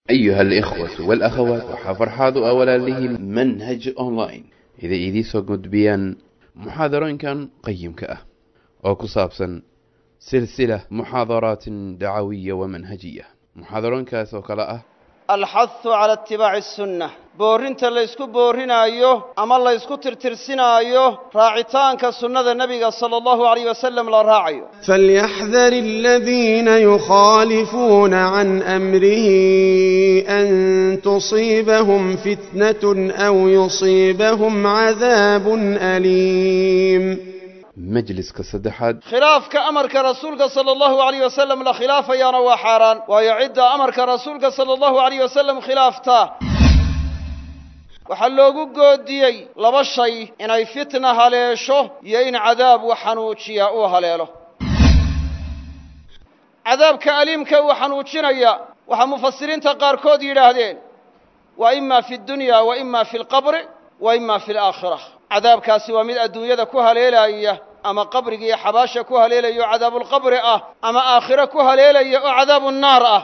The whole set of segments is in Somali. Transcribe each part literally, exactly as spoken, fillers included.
أيها الإخوة والأخوات وحفرحاض أولا له منهج أونلاين إذا إيدي سوقد بيان محاضرين كان قيم كأه أو كصابسا سلسلة محاضرات دعوية ومنهجية محاضرين كاسو كلاءه الحث على اتباع السنة بورنت اللي يسكو بورنا أيوه أما الله يسكو ترترسنا أيوه راعتان كالسنة النبي صلى الله عليه وسلم لا راعيه فليحذر الذين يخالفون عن أمره أن تصيبهم فتنة أو يصيبهم عذاب أليم مجلس كصدحاد خلاف كأمرك رسولك صلى الله عليه وسلم لا خلاف يا نوا حاران ويعد أمرك رسولك صلى الله عليه وسلم خلافته وحلوغو قوديي لبا شيء إنay فتنة هليشو يين عذاب وحنوجيا أو هليلو عذاب كأليمك وحنوجينيا وحمفسرين تقاركود يراهدين وإما في الدنيا وإما في القبر وإما في الآخرة عذاب كاسي ومن الدنيا كو هليلايا أما قبرك يا حباشا كو هليلايا عذاب القبر أه أما آخرة كو هليلايا عذاب النار أه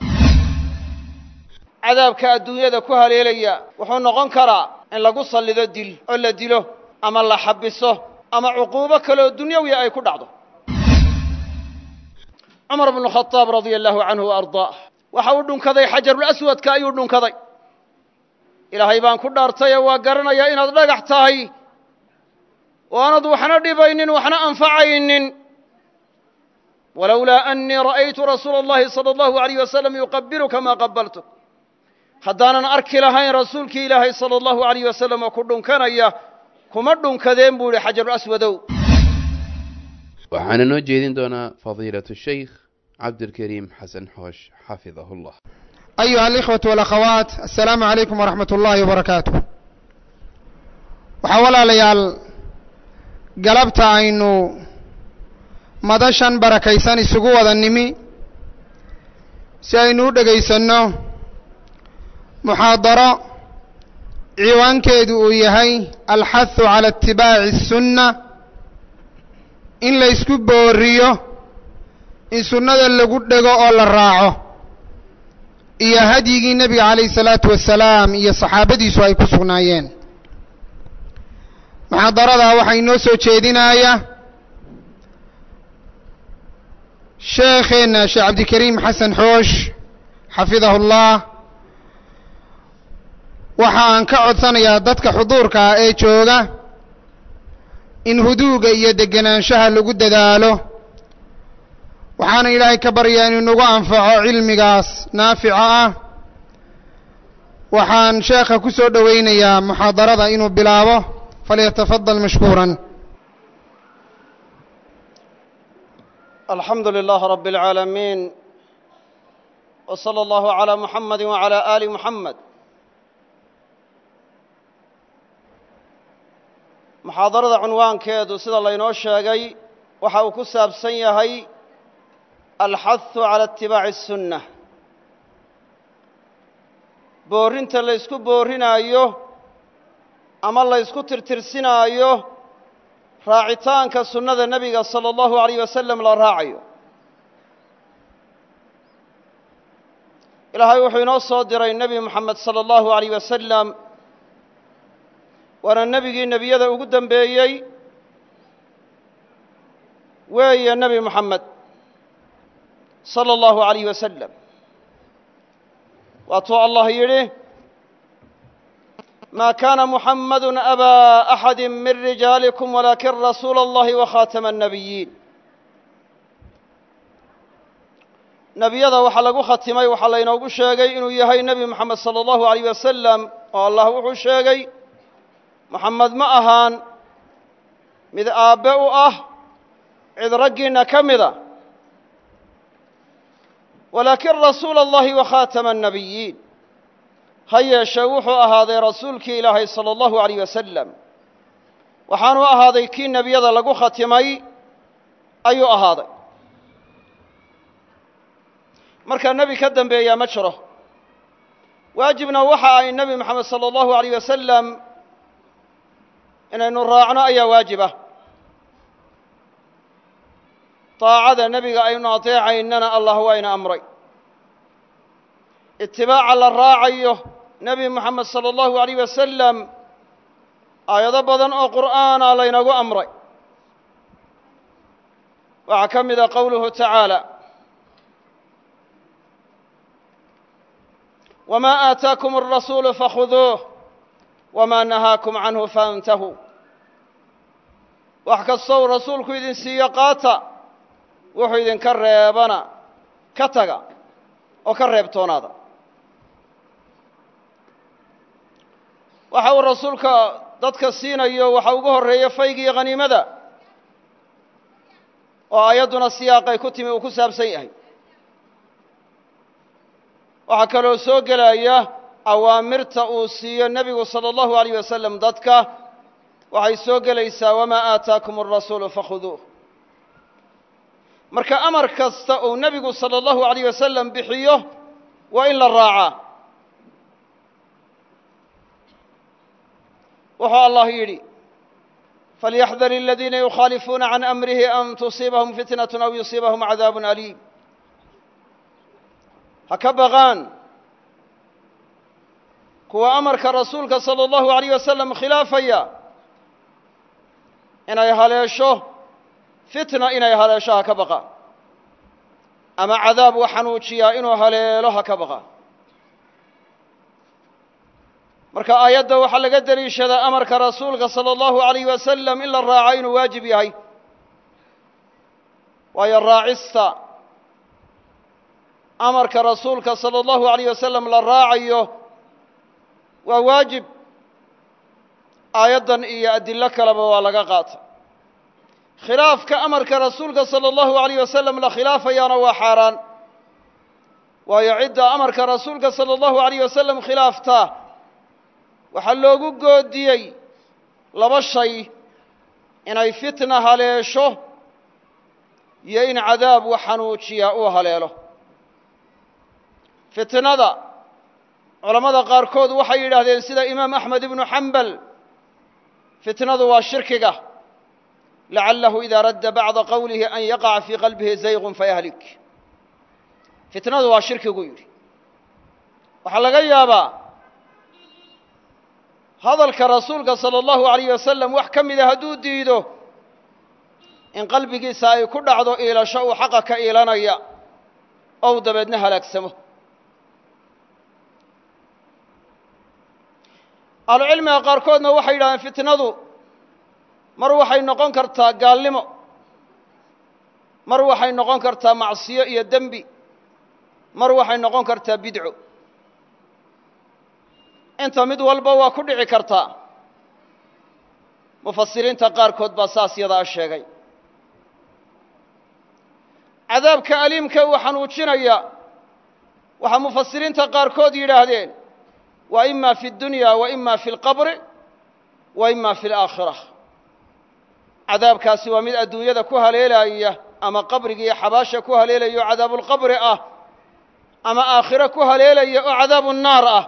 عذابك الدنيا كو هليلايا وحو نقون كرا إن لغو صلي ديل أو ديلو أما الله حبسه أما عقوبة كلو الدنيا ويا أي كو دعضو عمر بن الخطاب رضي الله عنه وأرضاه وحاودون كذي حجر الأسود كأيودون كذي إلهي بان ku dhaartay waa garanaya inaad dhagax tahay waanad waxna dhibaynin waxna anfacaynin walawla anni ra'aytu rasuulallahi sallallahu alayhi wasallam yuqabbiruka ma qabbaltu hadaanan arki lahayn rasuulki ilaahay sallallahu alayhi wasallam ku dhunkanaya kuma dhunkadeen buu xajar aswadow waxaan noo jeedin doonaa fadiilatu sheekh Abdulkarim Hasan Hoosh xafidahullah. أيها الإخوة والأخوات السلام عليكم ورحمة الله وبركاته وحاول ليال قلبت عينو مدشان بركيسان السقوة النمي سينو دقيسانو محاضرة عوان كيدو يهي الحث على اتباع السنة إن لا يسكب بوريو إن سنة اللي قد دقو أولا راعو iyo hadigii nabiga kaleey salaatu wasalaam iyo saxaabadiisu ay ku sugnaayeen muhaadarada waxa inoo soo jeedinaya sheekhina Sheikh Abdulkarim Hasan Hoosh xafidahullah waxa aan ka codsanayaa dadka xuduurka ee jooga in huduuga iyo deganaanshaha lagu dadaalo waxaan ilaahay ka baryaa inuu nagu anfaco cilmigaas naafica ah waxaan sheekha ku soo dhaweynayaa muhaadarada inuu bilaabo falyatafaddal mashkuuran alhamdulillahi rabbil alamin wa sallallahu ala muhammadin wa ala ali muhammad muhaadarada cinwaankeedu sida la inoo sheegay waxa uu ku saabsan yahay الحث على اتباع السنة بورنت اللي يسكو بورنا أيوه أما الله يسكو ترترسنا أيوه راعتان كالسنة النبي صلى الله عليه وسلم لا راعيه إلهي وحينا صادر النبي محمد صلى الله عليه وسلم وانا النبي النبي هذا وقدم بيي ويا النبي محمد صلى الله عليه وسلم وأطوع الله يليه ما كان محمد أبا أحد من رجالكم ولكن رسول الله وخاتم النبيين نبي هذا وحلقوا ختمي وحلينا وشاقي إنه يهي نبي محمد صلى الله عليه وسلم والله وحشاقي محمد ما أهان مذ آباء أه إذ رقينا كمذا ولكن رسول الله وخاتم النبيين هيا شوح هذا رسولك إلهي صلى الله عليه وسلم وحانوا هذا كي النبي هذا لقو ختمي أيو هذا مركا النبي كدن بيا مشره واجبنا وحى النبي محمد صلى الله عليه وسلم إن نراعنا أي واجبه طاعة النبي أي ناطيع إننا الله وين أمري itibaaca la raacayo nebi moxamed sala allahu alayh wasalam aayado badan oo qur'aana laynagu amray waxaa ka mida qowluhu tacaala wamaa aataakum alrasuulu fakhuduuh wamaa nahaakum canhu faintahuu wax kastoo rasuulku idin siiyo qaata wuxuu idinka reebana ka taga oo ka reebtoonaada waxa uu rasuulka dadka siinayo waxa ugu horreeya faygii khaniimada oo aayadduna siyaaqay ku timi uu ku saabsan yahay waxaa kaloo soo gelaya awaamirta uu siiyo nebigu sala allahu alayh wasalam dadka waxay soo gelaysaa wamaa aataakum alrasuulu fakhuduuh marka amar kasta uu nebigu sala allahu alayh wasalam bixiyo waa in la raacaa wuxuu allah yidhi falyaxdar aladiina yukhaalifuuna can amrihi an tusiibahum fitnat aw yusiibahum cadaab aliim ha ka baqaan kuwa amarka rasuulka sala allahu alayh wasalam khilaafaya inay haleesho fitna inay haleesho ha ka baqaan ama cadaab u xanuujiyaa inuu haleelo ha ka baqaan marka aayadda waxaa laga deliishadaa amarka rasuulka sala allahu alayh wasalam in la raaco inuu waajib yahay waayo raacista amarka rasuulka sala allahu alayh wasalam la raacayo waa waajib aayaddan iyo adillo kaleba waa laga qaata khilaafka amarka rasuulka sala allahu alayh wasalam la khilaafayaana waa xaaraan waayo cidda amarka rasuulka sala allahu alayh wasalam khilaaftaa waxaa loogu goodiyey laba shay inay fitna haleesho iyo in cadaab u xanuujiyaa uu haleelo fitnada culammada qaarkood waxay yidhaahdeen sida imaam axmed ibnu xambal fitnadu waa shirkiga lacalahu idaa radda bacda qowlihi an yaqaca fii qalbihi zaygun fayahlik fitnadu waa shirkigu yidhi waxaa laga yaabaa hadalka rasuulka sala allahu alayh wasalam wax ka mida hadduu diido in qalbigiisa ay ku dhacdo iilasho uu xaqa ka iilanaya ou dabeedna halaagsamo ahlucilmiga qaarkoodna waxay yidhahdeen fitnadu mar waxay noqon kartaa gaalnimo mar waxay noqon kartaa macsiyo iyo dembi mar waxay noqon kartaa bidco inta mid walba waa ku dhici kartaa mufasiriinta qaarkood baa saas yadaa sheegay cadaabka aliimka uu xanuujinaya waxaa mufasiriinta qaarkood yidhaahdeen wa ima fi اdunya wa ima fi اlqabri wa ima fi اlaakhira cadaabkaasi waa mid adduunyada ku haleelaya ama qabriga iyo xabaasha ku haleelaya oo cadaabulqabri ah ama aakhiro ku haleelaya oo cadaabu naar ah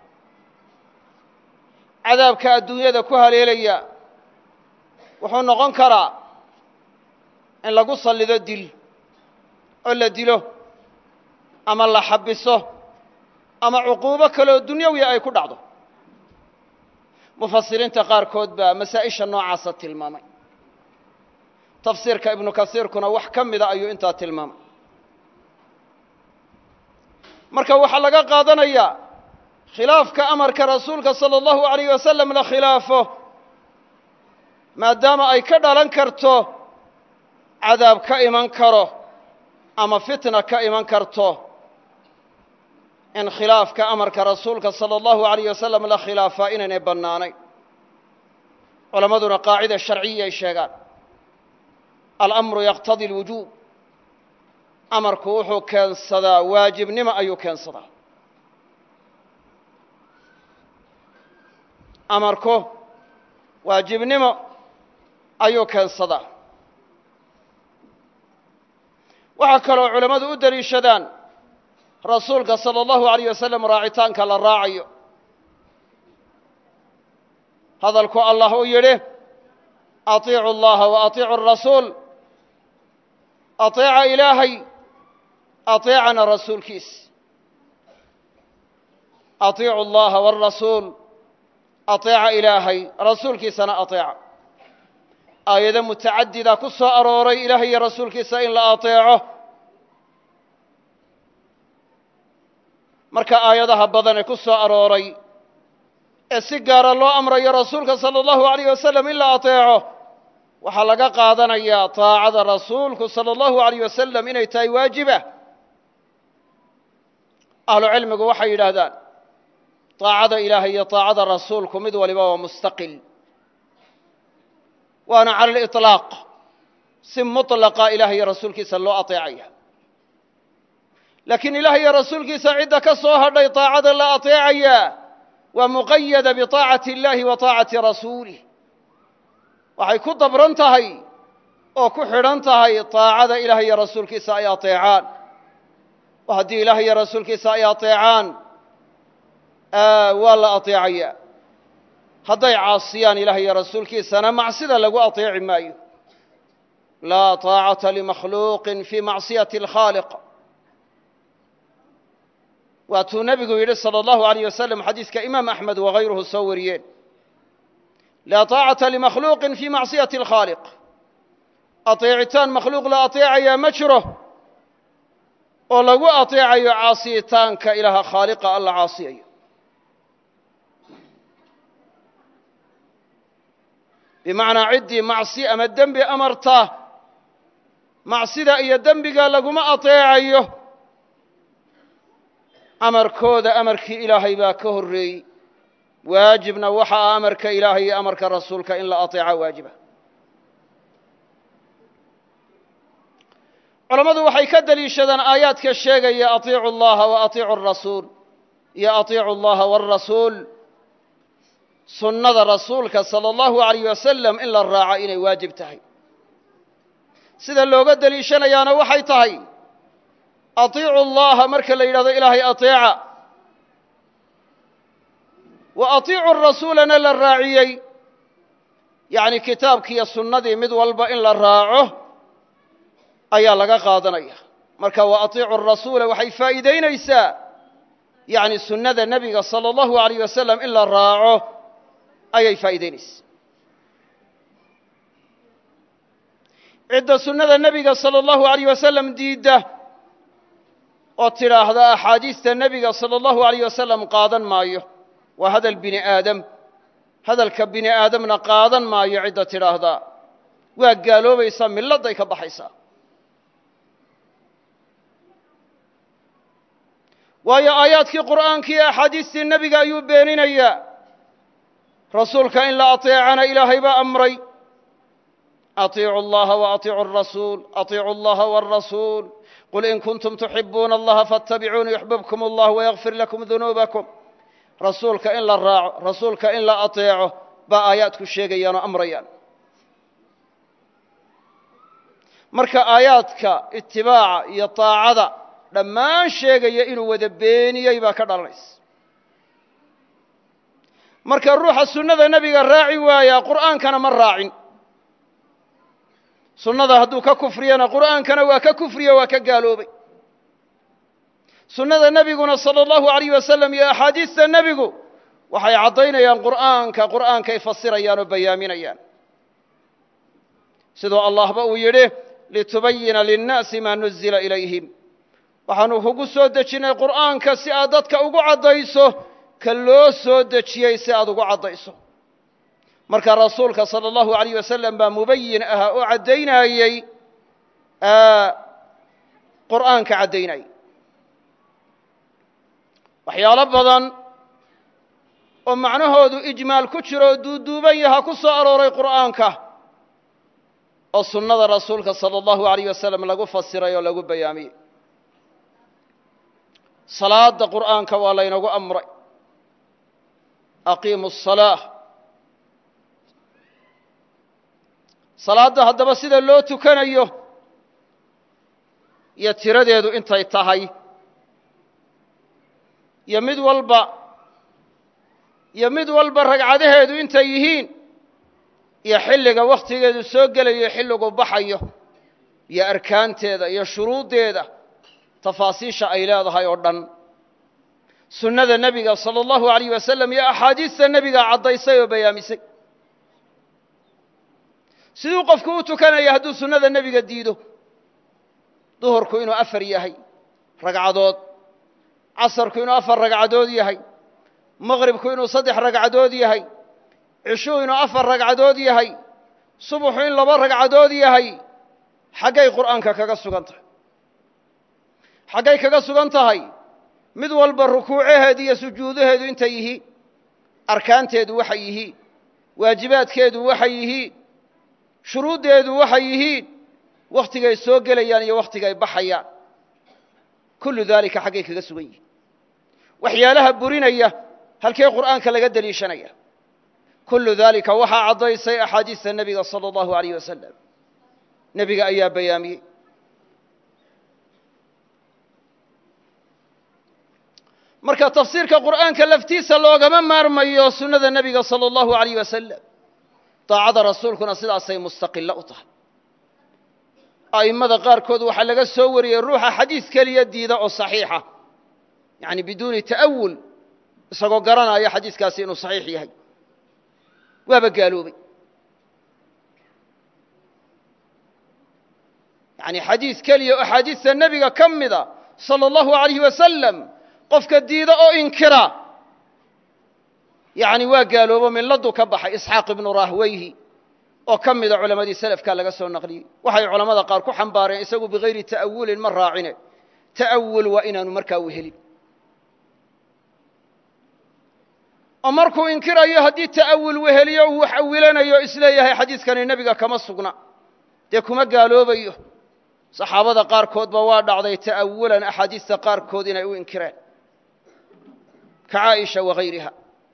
cadaabka adduunyada ku haleelaya wuxuu noqon karaa in lagu sallido dil oo la dilo ama la xabiso ama cuquubo kaleoo dunyawi ay ku dhacdo mufasiriinta qaarkood baa masaa-isha noocaasa tilmaamay tafsiirka ibnu kasiirkuna wax ka mida ayuu intaa tilmaamay marka waxaa laga qaadanayaa khilaafka amarka rasuulka sala allahu alayh wasalam la khilaafo maadaama ay ka dhalan karto cadaab ka iman karo ama fitna ka iman karto in khilaafka amarka rasuulka sala allahu alayh wasalam la khilaafaa inaynay bannaanayn culammaduna qaacida sharciya ay sheegaan alamru yaqtadi alwujuub amarku wuxuu keensadaa waajibnimo ayuu keensadaa amarku waajibnimo ayuu keensadaa waxaa kaloo culammadu u deliishadaan rasuulka sala allahu alayh wasalam raacitaanka la raacayo hadalku allah uu yidhi atiicu allaha wa atiicu arasuul ateeca ilaahay ateecana rasuulkiis atiicu allaha wاlrasuul ateeca ilaahay rasuulkiisana ateeca aayado mutacadida ku soo arooray ilaahay iyo rasuulkiisa in la ateeco marka aayadaha badan ee ku soo arooray ee si gaara loo amrayo rasuulka sala allahu alayh wasalam in la ateeco waxaa laga qaadanayaa taacada rasuulku sala allahu alayh wasalam inay tahay waajiba ahlu cilmigu waxay yidhaahdaan taacada ilaahay iyo taacada rasuulku mid waliba waa mustaqil waana cala aliطlaaq si mutlaqa ilahay iyo rasuulkiisa loo ateecaya laakiin ilahay iyo rasuulkiisa cidda ka soo hadhay taacada la ateecaya waa muqayada biطaacati اllahi wa taacati rasuulih waxay ku dabran tahay oo ku xidhan tahay taacada ilahay iyo rasuulkiisa ay ateecaan oo haddii ilahay iyo rasuulkiisa ay ateecaan waa la ateecaya hadday caasiyaan ilahay iyo rasuulkiisana macsida lagu ateeci maayo laa taacata limakhluuqin fii macsiyati اlkhaaliq waatuu nebigu yidhi salى اllahu alayh wasalam xadiiska imaam axmed wagayruhu soo wariyeen laa taacata limakhluuqin fii macsiyati اlkhaaliq ateecitaan makhluuq la ateecayaa ma jiro oo lagu ateecayo caasiyitaanka ilaaha khaaliqa alla caasiyayo bimacnaa ciddii macsi ama dembi amarta macsida iyo dembiga laguma ateecayo amarkooda amarkii ilaahay baa ka horreeyey waajibna waxa ah amarka ilaahay iyo amarka rasuulka in la ateeca waajiba culammadu waxay ka deliishadaan aayaadka sheegaya atiicu allaha wa atiicu arasuul iyo atiicu allaha wاlrasuul sunnada rasuulka salى اllahu alayh wasalam in la raaco inay waajib tahay sida looga deliishanayaana waxay tahay atiicu allaha marka la yidhahdo ilaahay ateeca wa atiicu rasuulana la raaciyey yacni kitaabkiiyo sunnadii mid walba in la raaco ayaa laga qaadanaya marka wa atiicu rasuula waxay faa'iidaynaysaa yacni sunnada nebiga salى اllahu alayh wasalam in la raaco ayay faa'iidaynaysaa cidda sunnada nebiga salى اllahu alayh wasalam diidda oo tidhaahda axaadiista nebiga salى اllahu alayh wasalam qaadan maayo waa hadal bini aadam hadalka bini aadamna qaadan maayo cidda tidhaahdaa waa gaaloobaysaa milladday ka baxaysaa waayo aayaadkii qur'aankii iyo axaadiistii nebiga ayuu beeninayaa rasuulka in la ateecana ilaahay baa amray atiicu allaha wa atiicu arasuul atiicu allaha wاlrasuul qul in kuntum tuxibuuna allaha faاtabicuuni yuxbibkum allah wayagfir lakum dunuubakum rasuulka in la raaco rasuulka in la ateeco baa aayaadku sheegayaan oo amrayaan marka aayaadka itibaaca iyo taacada dhammaan sheegaya inuu wada beeniyey baa ka dhalanaysa marka ruuxa sunnada nebiga raaci waayaa qur'aankana ma raacin sunnada hadduu ka kufriyana qur'aankana waa ka kufriye waa ka gaaloobay sunnada nebiguna salى اllahu alayh wasalam iyo axaadiista nebigu waxay caddaynayaan qur'aanka qur'aankay fasirayaan oo bayaaminayaan sidoo allahba uu yidhi litubayina linnaasi maa nuzila ilayhim waxaanu kugu soo dejinnay qur'aanka si aad dadka ugu caddayso ka loo soo dejiyey si aad ugu caddayso marka rasuulka salى اllahu alayh wasalam baa mubayin ahaa oo caddaynayey qur'aanka caddaynayay waxyaalo badan oo macnahoodu ijmaal ku jiro oo duuduuban yaha ku soo arooray qur'aanka oo sunnada rasuulka salى اllahu alayh wasalam lagu fasiray oo lagu bayaamiyey salaada qur'aanka waa laynagu amray aqiimu الصalaaة salaadda haddaba sida loo tukanayo iyo tiradeedu intay tahay iyo mid walba iyo mid walba ragcadaheedu intay yihiin iyo xilliga wakhtigeedu soo gelayo xilligu baxayo iyo arkaanteeda iyo shuruuddeeda tafaasiisha ay leedahay oo dhan sunnada nebiga sala allahu alayh wasalam iyo axaadiista nebiga caddaysay oo bayaamisay siduu qofku u tukanaya hadduu sunnada nebiga diido duhurku inuu afar yahay ragcadood casarku inuu afar ragcadood yahay maqribku inuu saddex ragcadood yahay cishuu inuu afar ragcadood yahay subuxu in laba ragcadood yahay xaggay qur'aanka kaga sugan tahay xaggay kaga sugan tahay mid walba rukuucaheedu iyo sujuudaheedu intay yihiin arkaanteedu waxay yihiin waajibaadkeedu waxay yihiin shuruuddeedu waxay yihiin wakhtigay soo gelayaan iyo wakhtigay baxayaan kullu daalika xaggay kaga sugan yihiin waxyaalaha burinaya halkee qur'aanka laga deliishanaya kullu daalika waxaa caddaysay axaadiista nebiga sala allahu alayh wasalam nebiga ayaa bayaamiyey marka tafsiirka qur'aanka laftiisa loogama maarmayo sunnada nebiga sala allahu alayh wasalam daacada rasuulkuna sidaasay mustaqilo u tahay a'immada qaarkood waxaa laga soo wariyey ruuxa xadiis keliya diida oo saxiixa yacni biduuni ta'awul isagoo garanaya xadiiskaasi inuu saxiix yahay waaba gaaloobay yacni xadiis keliya oo axaadiista nebiga ka mida sala allahu alayh wasalam qofka diida oo inkira yacni waa gaaloobo milladuu ka baxay isxaaq ibnu rahweyhi oo ka mida culammadii selafka laga soo naqliyey waxay culammada qaar ku xambaareen isagu bigayri ta'awulin ma raacine ta'awul waa inaanu markaa wehelin oo markuu inkirayo haddii ta'awul weheliyo uu wax awilanayo isleeyahay xadiiskani nebiga kama sugna dee kuma gaaloobayo saxaabada qaarkoodba waa dhacday ta'awulan axaadiista qaarkood inay u inkireen ka caaisha wagayriha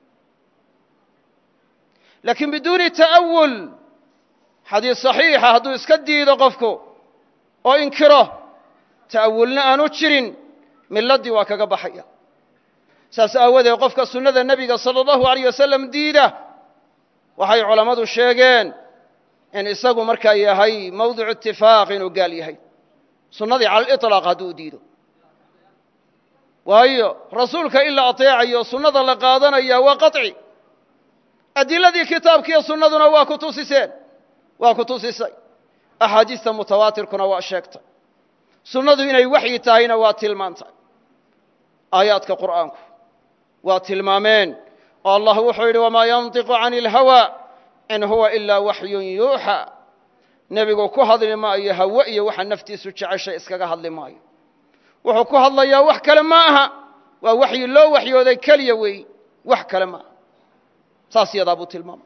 laakiin biduuni ta'awul xadiis saxiixa hadduu iska diido qofku oo inkiro ta'awulna aanu jirin milladdii waa kaga baxaya saas aawadeed qofka sunnada nebiga sala allahu alayh wasalam diida waxay culammadu sheegeen in isagu markaa yahay mawdicu itifaaq inuu gaal yahay sunnadii cala aliطlaaq hadduu diido waayo rasuulka in la ateecayo sunnada la qaadanaya waa qaطci adiladii kitaabkiiyo sunnaduna waa ku tusiseen waa ku tusisay axaadiista mutawaatirkuna waa sheegtay sunnadu inay waxyi tahayna waa tilmaantay aayaadka qur'aanku waa tilmaameen oo allah wuxuu yidhi wamaa yantiqu cani اlhawa in huwa ilaa waxyun yuuxaa nebigu ku hadli maayo hawe iyo waxa naftiisu jeceshay iskaga hadli maayo wuxuu ku hadlayaa wax kale ma aha waa waxyi loo waxyooday keliya weey wax kale ma aha saas yadaa buu tilmaamay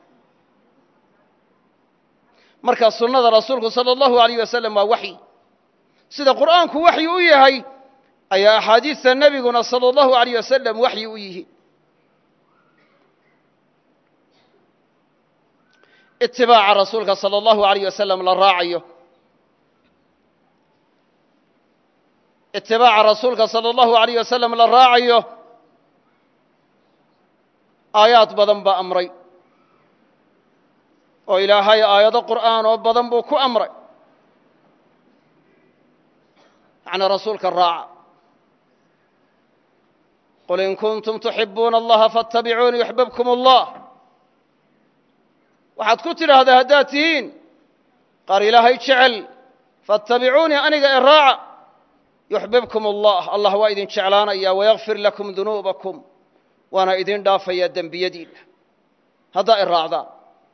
marka sunnada rasuulku sala allahu alayh wasalam waa waxyi sida qur'aanku waxyi u yahay ayaa axaadiista nebiguna sala allahu alayh wasalam waxyi u yihiin itibaaca rasuulka sala allahu alayh wasalam la raacayo itibaaca rasuulka sala allahu alayh wasalam la raacayo aayaad badan baa amray oo ilaahay aayado qur'aan oo badan buu ku amray yacni rasuulka raaca qul in kuntum tuxibuuna allaha faاtabicuuni yuxbibkum allah waxaad ku tidhaahdaa haddaad tihiin qaar ilaahay jecel faاtabicuunii aniga ee raaca yuxbibkum allah allah waa idin jeclaanaya wayakfir lakum dunuubakum waana idin dhaafayaa dembiyadiinna haddaa i raacdaan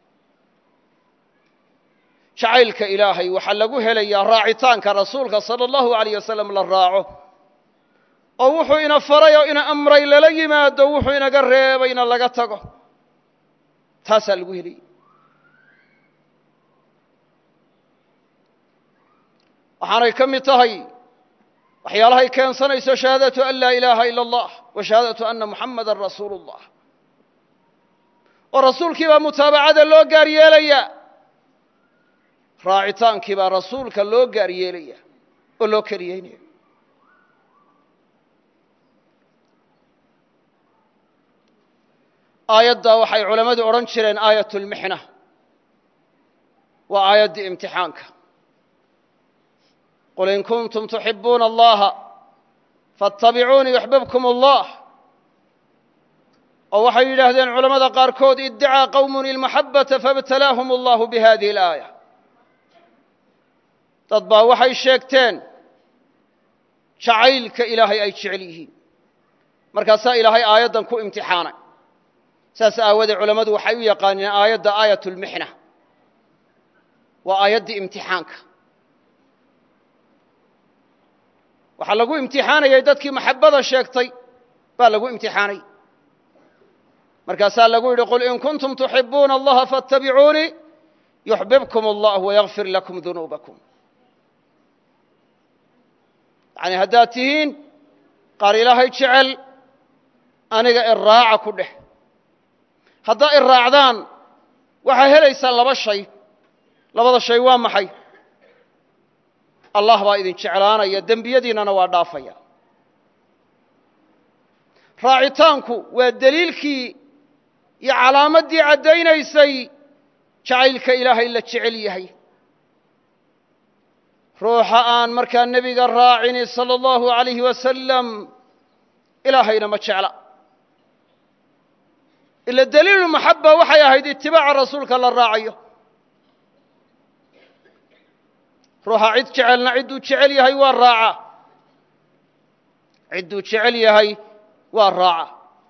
jacaylka ilaahay waxaa lagu helayaa raacitaanka rasuulka sala allahu alayh wasalam la raaco oo wuxuu ina faray oo ina amray lala yimaado wuxuu inaga reebayna laga tago taasaa lagu helaya waxaanay ka mid tahay waxyaalahay keensanayso shahaadatu an laa ilaaha ila allah wa shahaadatu anna muxammadan rasuulu اllah oo rasuulkii baa mutaabacada loo gaar yeelaya raacitaankii baa rasuulka loo gaar yeelaya oo loo keliyeynaya aayaddaa waxay culammadu odhan jireen aayat اlmixna waa aayaddii imtixaanka qul in kuntum tuxibuuna allaha faاtabicuunii yuxbibkum allah oo waxay yidhaahdeen culammada qaarkood iddacaa qowmun ilmaxabbata faibtalaahum allahu bihadihi alaaya dad baa waxay sheegteen jacaylka ilaahay ay jecel yihiin markaasaa ilaahay aayaddan ku imtixaanay saas aawadee culammadu waxay u yaqaaneen aayadda aayatulmixna waa aayaddii imtixaanka waxaa lagu imtixaanayay dadkii maxabbada sheegtay baa lagu imtixaanay markaasaa lagu yidhi qul in kuntum tuxibuuna allaha faاtabicuunii yuxbibkum allah wayagfir lakum dunuubakum yacni haddaad tihiin qaar ilaahay jecel aniga iraaca ku dheh haddaa iraacdaan waxaa helaysaan laba shay labada shay waa maxay allah baa idin jeclaanaya dembiyadiinnana waa dhaafaya raacitaanku waa deliilkii iyo calaamaddii caddaynaysay jacaylka ilaahay la jecel yahay ruuxa aan markaa nebiga raacini sala allahu alayhi wasalam ilaahayna ma jecla ila daliilu maxabba waxay ahayd itibaaca rasuulka la raacayo ruuxa cid jecelna cidduu jecel yahay waa raaca cidduu jecel yahay waa raaca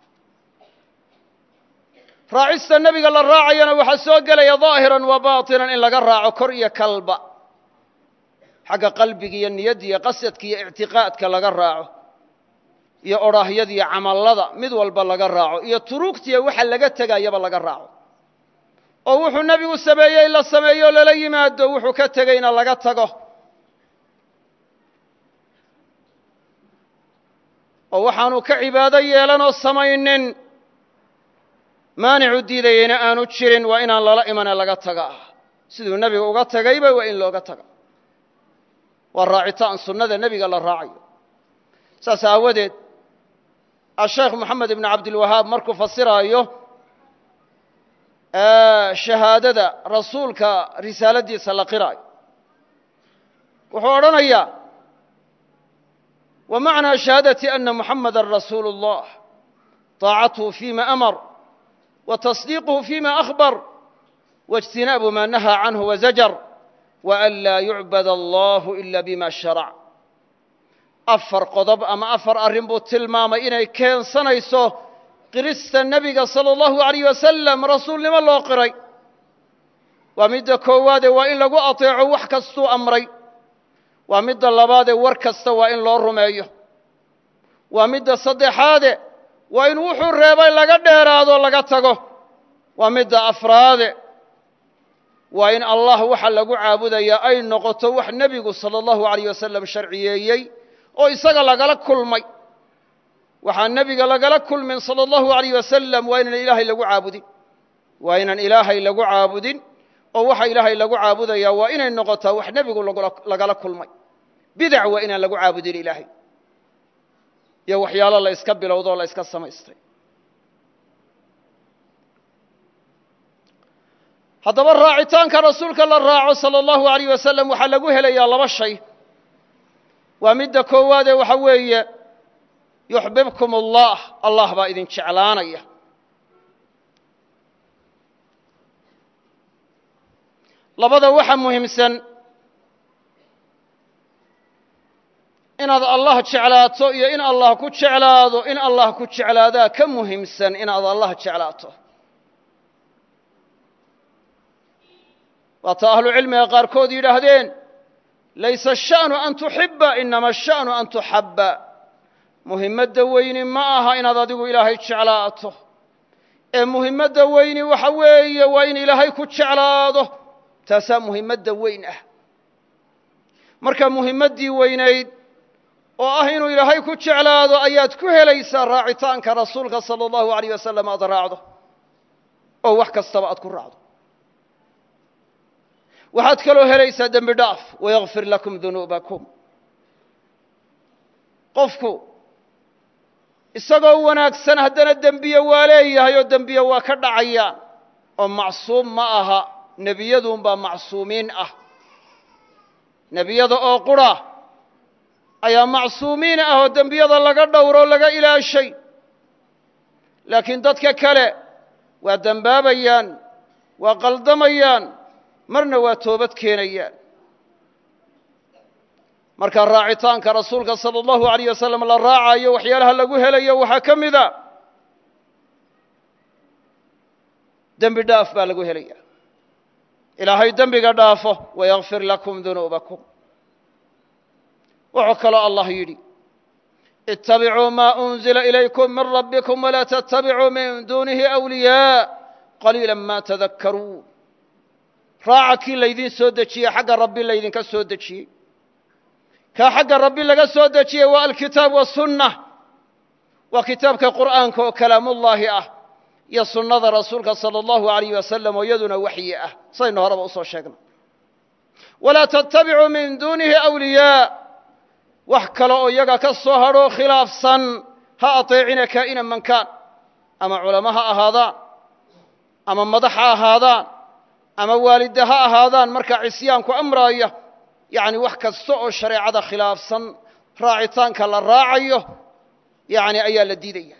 raacista nebiga la raacayana waxaa soo gelaya daahiran wa baatinan in laga raaco kor iyo kalba xagga qalbiga iyo niyadda iyo qasadka iyo ictiqaadka laga raaco iyo odhaahyada iyo camallada mid walba laga raaco iyo turuugtiya waxa laga tegayaba laga raaco oo wuxuu nebigu sameeyey la sameeyo lala yimaado wuxuu ka tegeyna laga tago oo waxaanu ka cibaado yeelanoo samaynin maanicu diidayeyna aanu jirin waa inaan lala imane laga tagaa siduu nebigu uga tegayba waa in looga taga waa raacitaan sunnada nebiga la raacayo saas aawadeed asheekh moxamed ibnu cabdilwahaab markuu fasiraayo shahaadada rasuulka risaaladiisa la qiraayo wuxuu odhanayaa wa macnaa shahaadati ana muxamada rasuulu اllah طaacatuhu fima amar wa tasdiiquhu fima akhbar waاjtinaabu ma nahaa canhu wazajar waan laa yucbad allahu ila bima sharac afar qodob ama afar arrin buu tilmaamay inay keensanayso qirista nebiga sala allahu alayh wasalam rasuulnimo loo qiray waa midda koowaadee waa in lagu ateeco wax kastuu amray waa midda labaadee war kasta waa in loo rumeeyo waa midda saddexaade waa in wuxuu reebay laga dheeraado laga tago waa midda afraade waa in allah waxa lagu caabudayaa ay noqoto wax nebigu sala allahu alayh wasalam sharciyeeyey oo isaga lagala kulmay waxaan nebiga lagala kulmin sala allahu alayh wasalam waa inaan ilaahay lagu caabudin waa inaan ilaahay lagu caabudin oo waxa ilaahay lagu caabudayaa waa inay noqotaa wax nebigu lagala kulmay bidac waa inaan lagu caabudin ilaahay iyo waxyaalo la yska bilowdo o la yska samaystay haddaba raacitaanka rasuulka la raaco sala allahu alayh wasalam waxaa lagu helayaa laba shay waa midda koowaadee waxa weeye yuxbibkum allah allah baa idin jeclaanaya labada waxa muhiimsan inaad allah jeclaato iyo in allah ku jeclaado in allah ku jeclaadaa ka muhiimsan inaad allah jeclaato waata ahlucilmiga qaarkood yidhaahdeen laysa asha'nu an tuxiba inama asha'nu an tuxabba muhimmadda weyni ma aha inaad adigu ilaahay jeclaato ee muhimmadda weyni waxa weeye waa in ilaahay ku jeclaado taasaa muhimmadda weyn ah marka muhimmaddii weynayd oo ah inuu ilaahay ku jeclaado ayaad ku helaysaa raacitaanka rasuulka sala allahu alayh wasalam aad raacdo oo wax kastaba aad ku raacdo waxaad kaloo helaysaa dembi dhaaf wayakfir lakum dunuubakum qofku isagoo wanaagsan haddana dembiye waa leeyahay oo dembiye waa ka dhacayaan oo macsuum ma aha nebiyaduunbaa macsuumiin ah nebiyada oo qura ayaa macsuumiin ah oo dembiyada laga dhowro laga ilaashay laakiin dadka kale waa dembaabayaan waa qaldamayaan marna waa toobad keenayaan marka raacitaanka rasuulka sala allahu alayh wasalam la raacayo waxyaalaha lagu helayo waxaa ka mida dembi dhaaf baa lagu helaya ilaahay dembiga dhaafo wayakfir lakum dunuubakum wuxuu kaloo allah yidhi ittabicuu maa unzila ilaykum min rabbikum walaa tattabicuu min duunihi awliyaa qaliila ma tadakkaruun raaca kii laydin soo dejiyey xagga rabbi laydinka soo dejiyey kaa xagga rabbi laga soo dejiyey waa alkitaab wasunna waa kitaabka qur'aanka oo kalaamullaahi ah iyo sunnada rasuulka sala allahu alayh wasalam oo iyaduna waxyi ah saynu horeba usoo sheegnay walaa tattabicuu min duunihi awliyaa wax kale oo iyaga ka soo hadhoo khilaafsan ha ateecina kaa'ina man kaan ama culamo ha ahaadaan ama madax ha ahaadaan ama waalida ha ahaadaan marka cisyaanku amraaya yacni wax kasta oo shareecada khilaafsan raacitaanka la raacayo yacni ayaa la diidaya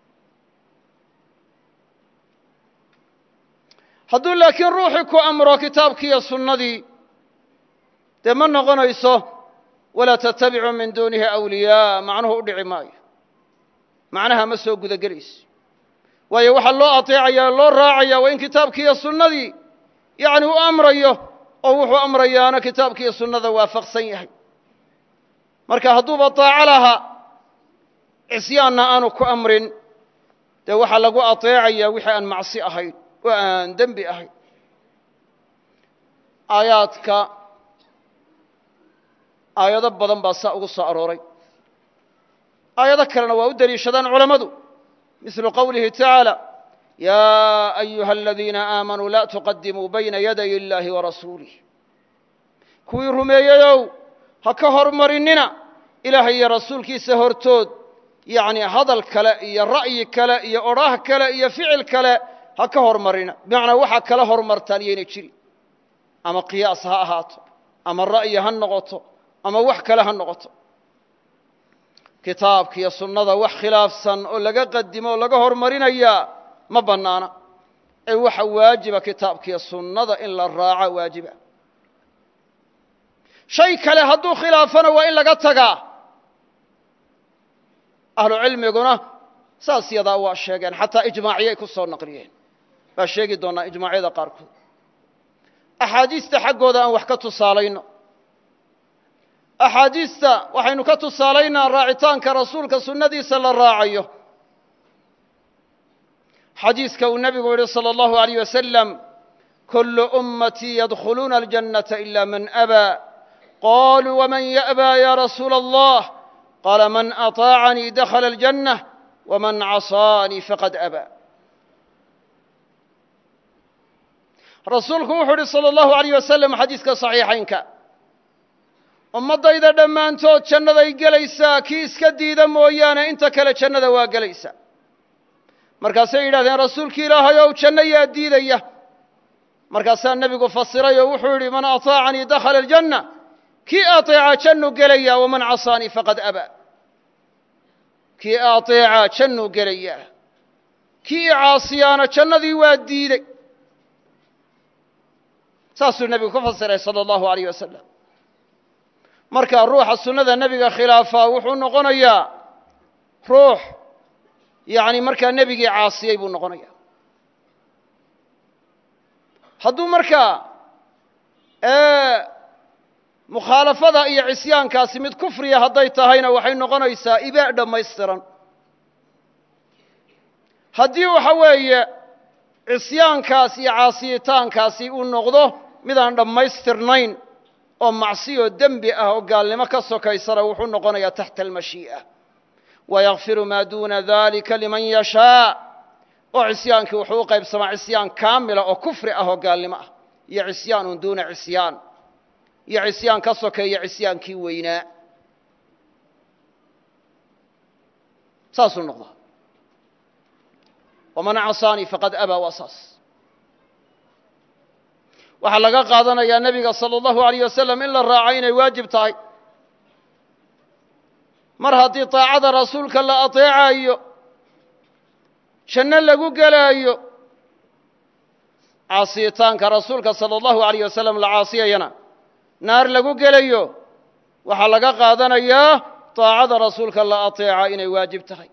hadduu laakiin ruuxii ku amro kitaabkii iyo sunnadii dee ma noqonayso walaa tattabicuu min duunihi awliyaa macnuhu u dhici maayo macnaha ma soo gudagelayso waayo waxaa loo ateecaya loo raacaya waa in kitaabkii iyo sunnadii yacni u amrayo oo wuxuu amrayaana kitaabkii iyo sunnada waafaqsan yahay marka hadduuba daaco lahaa cisyaanna aanu ku amrin dee waxaa lagu ateecaya wixii aan macsi ahayn oo aan dembi ahayn aayaadka aayado badan baa saa ugu soo arooray aayado kalena waa u deliishadaan culammadu mislu qowlihi tacaala yaa ayuha aladiina aamanuu laa tuqadimuu bayna yaday illaahi warasuulih kuwii rumeeyeyow ha ka hormarinina ilaahay iyo rasuulkiisa hortood yacni hadal kale iyo ra'yi kale iyo odhaah kale iyo ficil kale ha ka hormarina bimacnaa waxaa kala hormartaan yayna jirin ama qiyaas ha ahaato ama ra'yi ha noqoto ama wax kale ha noqoto kitaabka iyo sunnada wax khilaafsan oo laga qadimo oo laga hormarinayaa ma bannaana ee waxa waajiba kitaabka iyo sunnada in la raaco waajiba shay kale hadduu khilaafana waa in laga tagaa ahlu cilmiguna saas yadaa waa sheegeen xataa ijmaaciyay ku soo naqliyeen baa sheegi doonaa ijmaacyada qaarkood axaadiista xaggooda aan wax ka tusaalayno axaadiista waxaynu ka tusaalaynaa raacitaanka rasuulka sunnadiisa la raacayo xadiiska uu nebigu yihi salى اllahu عalيyه wasalam kulu ummatii yadkhuluuna aljannata ila man abaa qaluu waman ya'baa ya rasuula allah qaala man aطaacanii dakhala اljannة waman casaanii faqad abaa rasuulku wuxuu uhi salى اllahu عalيyه wasalam xadiiska صaxiixaynka ummaddayda dhammaantood jannaday gelaysaa kii iska diida mooyaane inta kale jannada waa gelaysa markaasay yidhahdeen rasuulki ilaahay ow janno yaa diidaya markaasaa nebigu fasiray oo wuxuu yidhi man aطaacanii dakhala aljanna kii aطeeca jannu gelaya waman casaanii faqad abaa kii aطeeca jannu gelaya kii icaasiyaana jannadii waa diidey saasuu nebigu ku fasiray salى اllahu عalيyه wasalam marka ruuxa sunnada nebiga khilaafaa wuxuu noqonayaa ruux yacni markaa nebigii caasiyey buu noqonaya hadduu markaa mukhaalafada iyo cisyaankaasi mid kufriya hadday tahayna waxay noqonaysaa ibaa dhammaystiran haddii waxa weeye cisyaankaas iyo caasiyitaankaasi uu noqdo midaan dhammaystirnayn oo macsiyo dembi ah oo gaalnimo ka sokaysana wuxuu noqonayaa taxta almashii'a wayakfiru maa duuna dalika liman yashaa oo cisyaankii wuxuu u qaybsamaa cisyaan kaamila oo kufri ah oo gaalnimo ah iyo cisyaanun duuna cisyaan iyo cisyaan ka sokeeya cisyaankii weynaa saasuu noqdaa waman casaanii faqad abaa waa saas waxaa laga qaadanayaa nebiga salى اllahu عalيyه wasalam in la raaco inay waajib tahay mar haddii طaacada rasuulka la aطeecayo janno lagu gelaayo caasiyitaanka rasuulka sala allahu alayh wasalam la caasiyayana naar lagu gelayo waxaa laga qaadanayaa daacada rasuulka la ateeca inay waajib tahay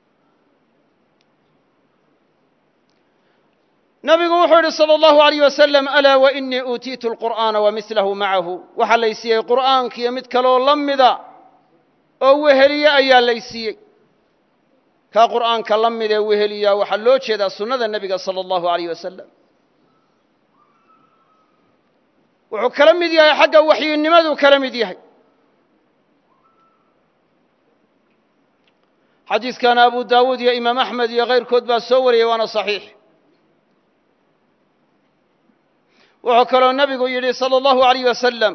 nabigu wuxuu yidhi salى اllahu عalيyه wasalam alaa wainii uutiitu اlqur'aana wamilahu macahu waxaa laysiiyey qur'aankiiyo mid kaloo la mida oo weheliye ayaa laysiiyey kaa qur'aanka la mid ee weheliyaa waxaa loo jeedaa sunnada nebiga salى اllahu عalيyه wasalam wuxuu kala mid yahay xagga waxyinimaduu kala mid yahay xadiiskana abu daawuud iyo imaam axmed iyo kayrkood baa soo wariyey waana صaxiix wuxuu kaloo nabigu yidhi salى اllahu عalيyه wasalam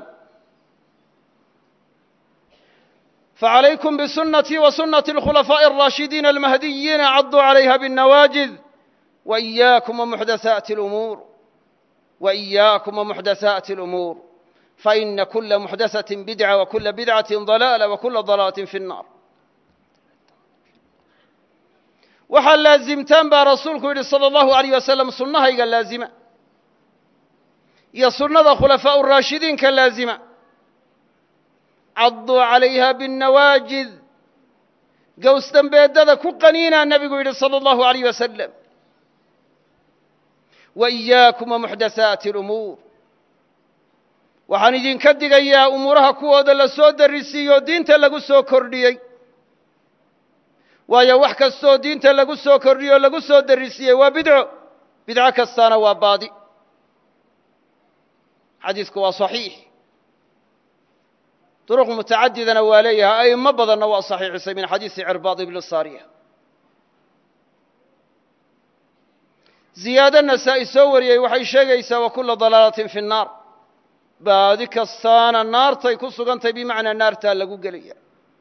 faعalaykum bisunatii wasunaةi اlkhulafaaءi الraashidiina almahdiyiina caduu عalayha bالnawaajid وإiyaakum وmuxdathaati اlumuur وإiyaakum وmuxdathaati اlumuur faإna kula muxdathaةi bidca وkula bidcaةi ضalaalة وkula ضalaalaةi fi الnaar waxaa laazimtaan baa rasuulku yidhi salى اllahu عalيyه wasalam sunnahayga laazima iyo sunnada khulafaaء الraashidiinka laazima caduu calayha bالnawaajid gows dembeedada ku qaniinaa nebigu yidhi salى اllahu عalيyه wasalam وإiyaakum وmuxdathaati اlumuur waxaan idinka digayaa umuuraha kuwooda la soo darisiiyo diinta lagu soo kordhiyey waayo wax kastoo diinta lagu soo kordhiyo o lagu soo darisiiyey waa bidco bidco kastaana waa baadi xadiisku waa صaxiix duruq mutacadidana waa leeyahay a'imo badanna waa صaxiixisay min xadiisi cirbaad ibn saariya ziyaado nasaa'i soo wariyey waxay sheegaysaa wakula dalaalatin fi الnaar baadi kastaana naartay ku sugantahay bimacnaa naartaa lagu gelaya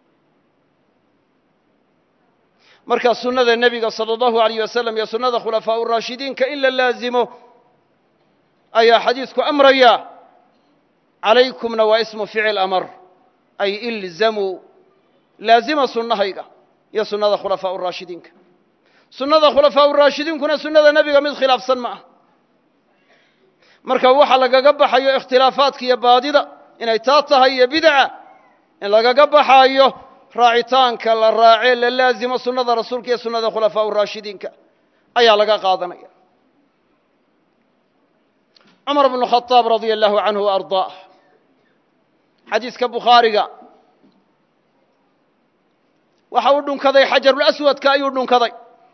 marka sunnada nebiga salى اllahu عalيyه wasalam iyo sunnada khulafaaء الraashidiinka in la laazimo ayaa xadiisku amraya calaykumna waa ismu ficil amar ay ilzamuu laazima sunnahayga iyo sunnada khulafaaء الraashidiinka sunnada khulafaaء الraashidiinkuna sunnada nebiga mid khilaafsan ma ah marka waxa lagaga baxayo ikhtilaafaadka iyo baadida inay taa tahay iyo bidca in lagaga baxayo raacitaanka la raacee la laazimo sunnada rasuulka iyo sunnada khulafaaء الraashidiinka ayaa laga qaadanaya cumar bn khaaab radia allahu canhu وarضaah xadiiska bukhaariga waxa uu dhunkaday xajarulaswadka ayuu dhunkaday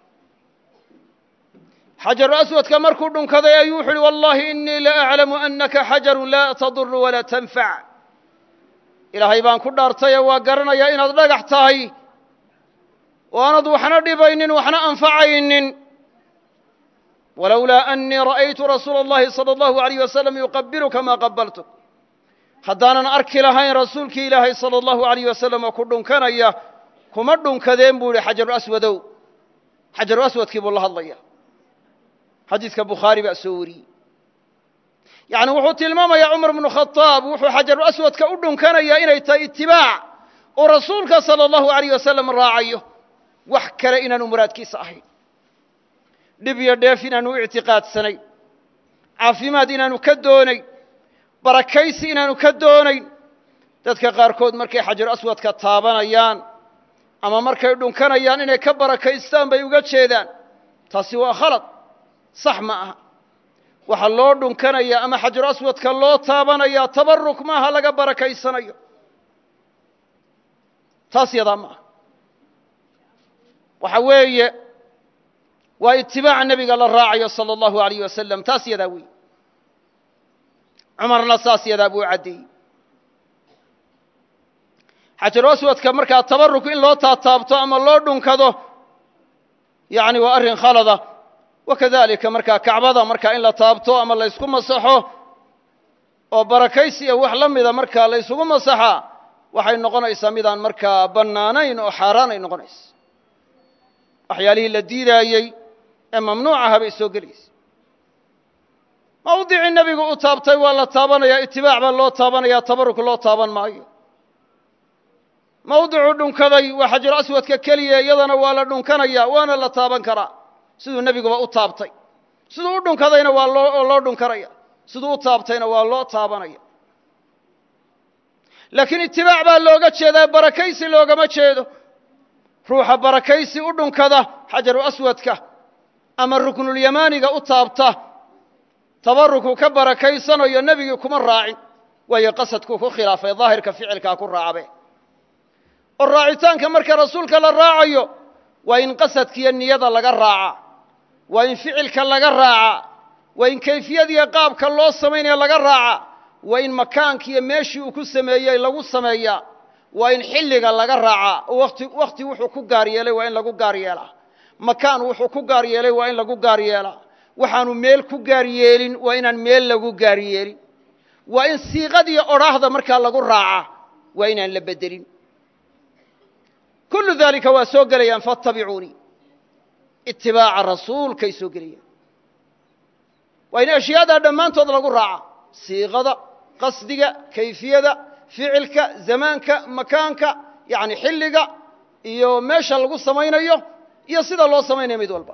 xajarulaswadka markuu dhunkaday ayuu wuxu uhi wallahi inii la aclamu anaka xajaru laa tadur walaa tanfac ilaahay baan ku dhaartaye waa garanayaa inaad dhagax tahay oo aanad waxna dhibaynin waxna anfacaynin walowlaa anii ra'aytu rasuula اllahi salى اllahu عalيyه wasalam yuqabiluka maa qabaltuk haddaanan arki lahayn rasuulkii ilaahay salى اllahu عalيyه wasalam oo ku dhunkanaya kuma dhunkadeen buu ihi xajaruaswadow xajaruaswadkii buu la hadlaya xadiiska bukhaari baa soo wariyey yacni wuxuu tilmaamayaa cumar bnu khadaab wuxuu xajaruaswadka u dhunkanayaa inay tahay itibaac oo rasuulka salى اllahu عalيyه wasalam raacayo wax kale inaanu muraadkiisa ahayn dhib iyo dheef inaanu u ictiqaadsanayn caafimaad inaanu ka doonayn barakaysi inaanu ka doonayn dadka qaarkood markay xajaruaswadka taabanayaan ama markay dhunkanayaan inay ka barakaystaan bay uga jeedaan taasi waa khalad sax ma aha waxaa loo dhunkanayaa ama xajaruaswadka loo taabanayaa tabaruk maaha laga barakaysanayo taas yadaa ma aha waxa weeye waa itibaaca nebiga la raacayo salى اllahu عalيyه wasalam taas yadaa wey cumarna saas yadaa buu caddeeyey xajaruaswadka markaa tabaruk in loo taataabto ama loo dhunkado yani waa arrin khalada wakadalika markaa kacbada markaa in la taabto ama la ysku masaxo oo barakaysi iyo wax la mida markaa la ysugu masaxaa waxay noqonaysaa midaan markaa bannaanayn oo xaaraan ay noqonaysa waxyaalihii la diidaayey ee mamnuucaha bay soo gelaysa mawdicii nebigu u taabtay waa la taabanayaa itibaac baa loo taabanayaa tabaruk loo taaban maayo mawdicuu dhunkaday waa xajaruaswadka keliya iyadana waa la dhunkanayaa waana la taaban karaa siduu nebiguba u taabtay siduu u dhunkadayna waa loo loo dhunkaraya siduu u taabtayna waa loo taabanaya laakiin itibaac baa looga jeedaa barakaysi loogama jeedo ruuxa barakaysi u dhunkada xajaru aswadka ama ruknulyamaaniga u taabta tabarruku ka barakaysanayo nebigii kuma raacin waayo qasadkuu ku khilaafay daahirka ficilkaa ku raacabe oo raacitaanka marka rasuulka la raacayo waa in qasadkiiyo niyada laga raaca waa in ficilka laga raaca waa in kayfiyadiiyo qaabka loo samaynayo laga raaca waa in makaankiiyo meeshii uu ku sameeyey lagu sameeyaa waa in xilliga laga raaca wati wakhti wuxuu ku gaar yeelay waa in lagu gaar yeelaa makaan wuxuu ku gaar yeelay waa in lagu gaar yeelaa waxaanu meel ku gaar yeelin waa inaan meel lagu gaar yeelin waa in siiqadiiyo odhaahda markaa lagu raaca waa inaan la bedelin kullu daalika waa soo gelayaan fattabicuunii itibaaca rasuulkay soo gelayaan waa in ashyaadaa dhammaantood lagu raaca siiqada qasdiga kayfiyada ficilka zamaanka makaanka yacni xilliga iyo meesha lagu samaynayo iyo sida loo samaynayo mid walba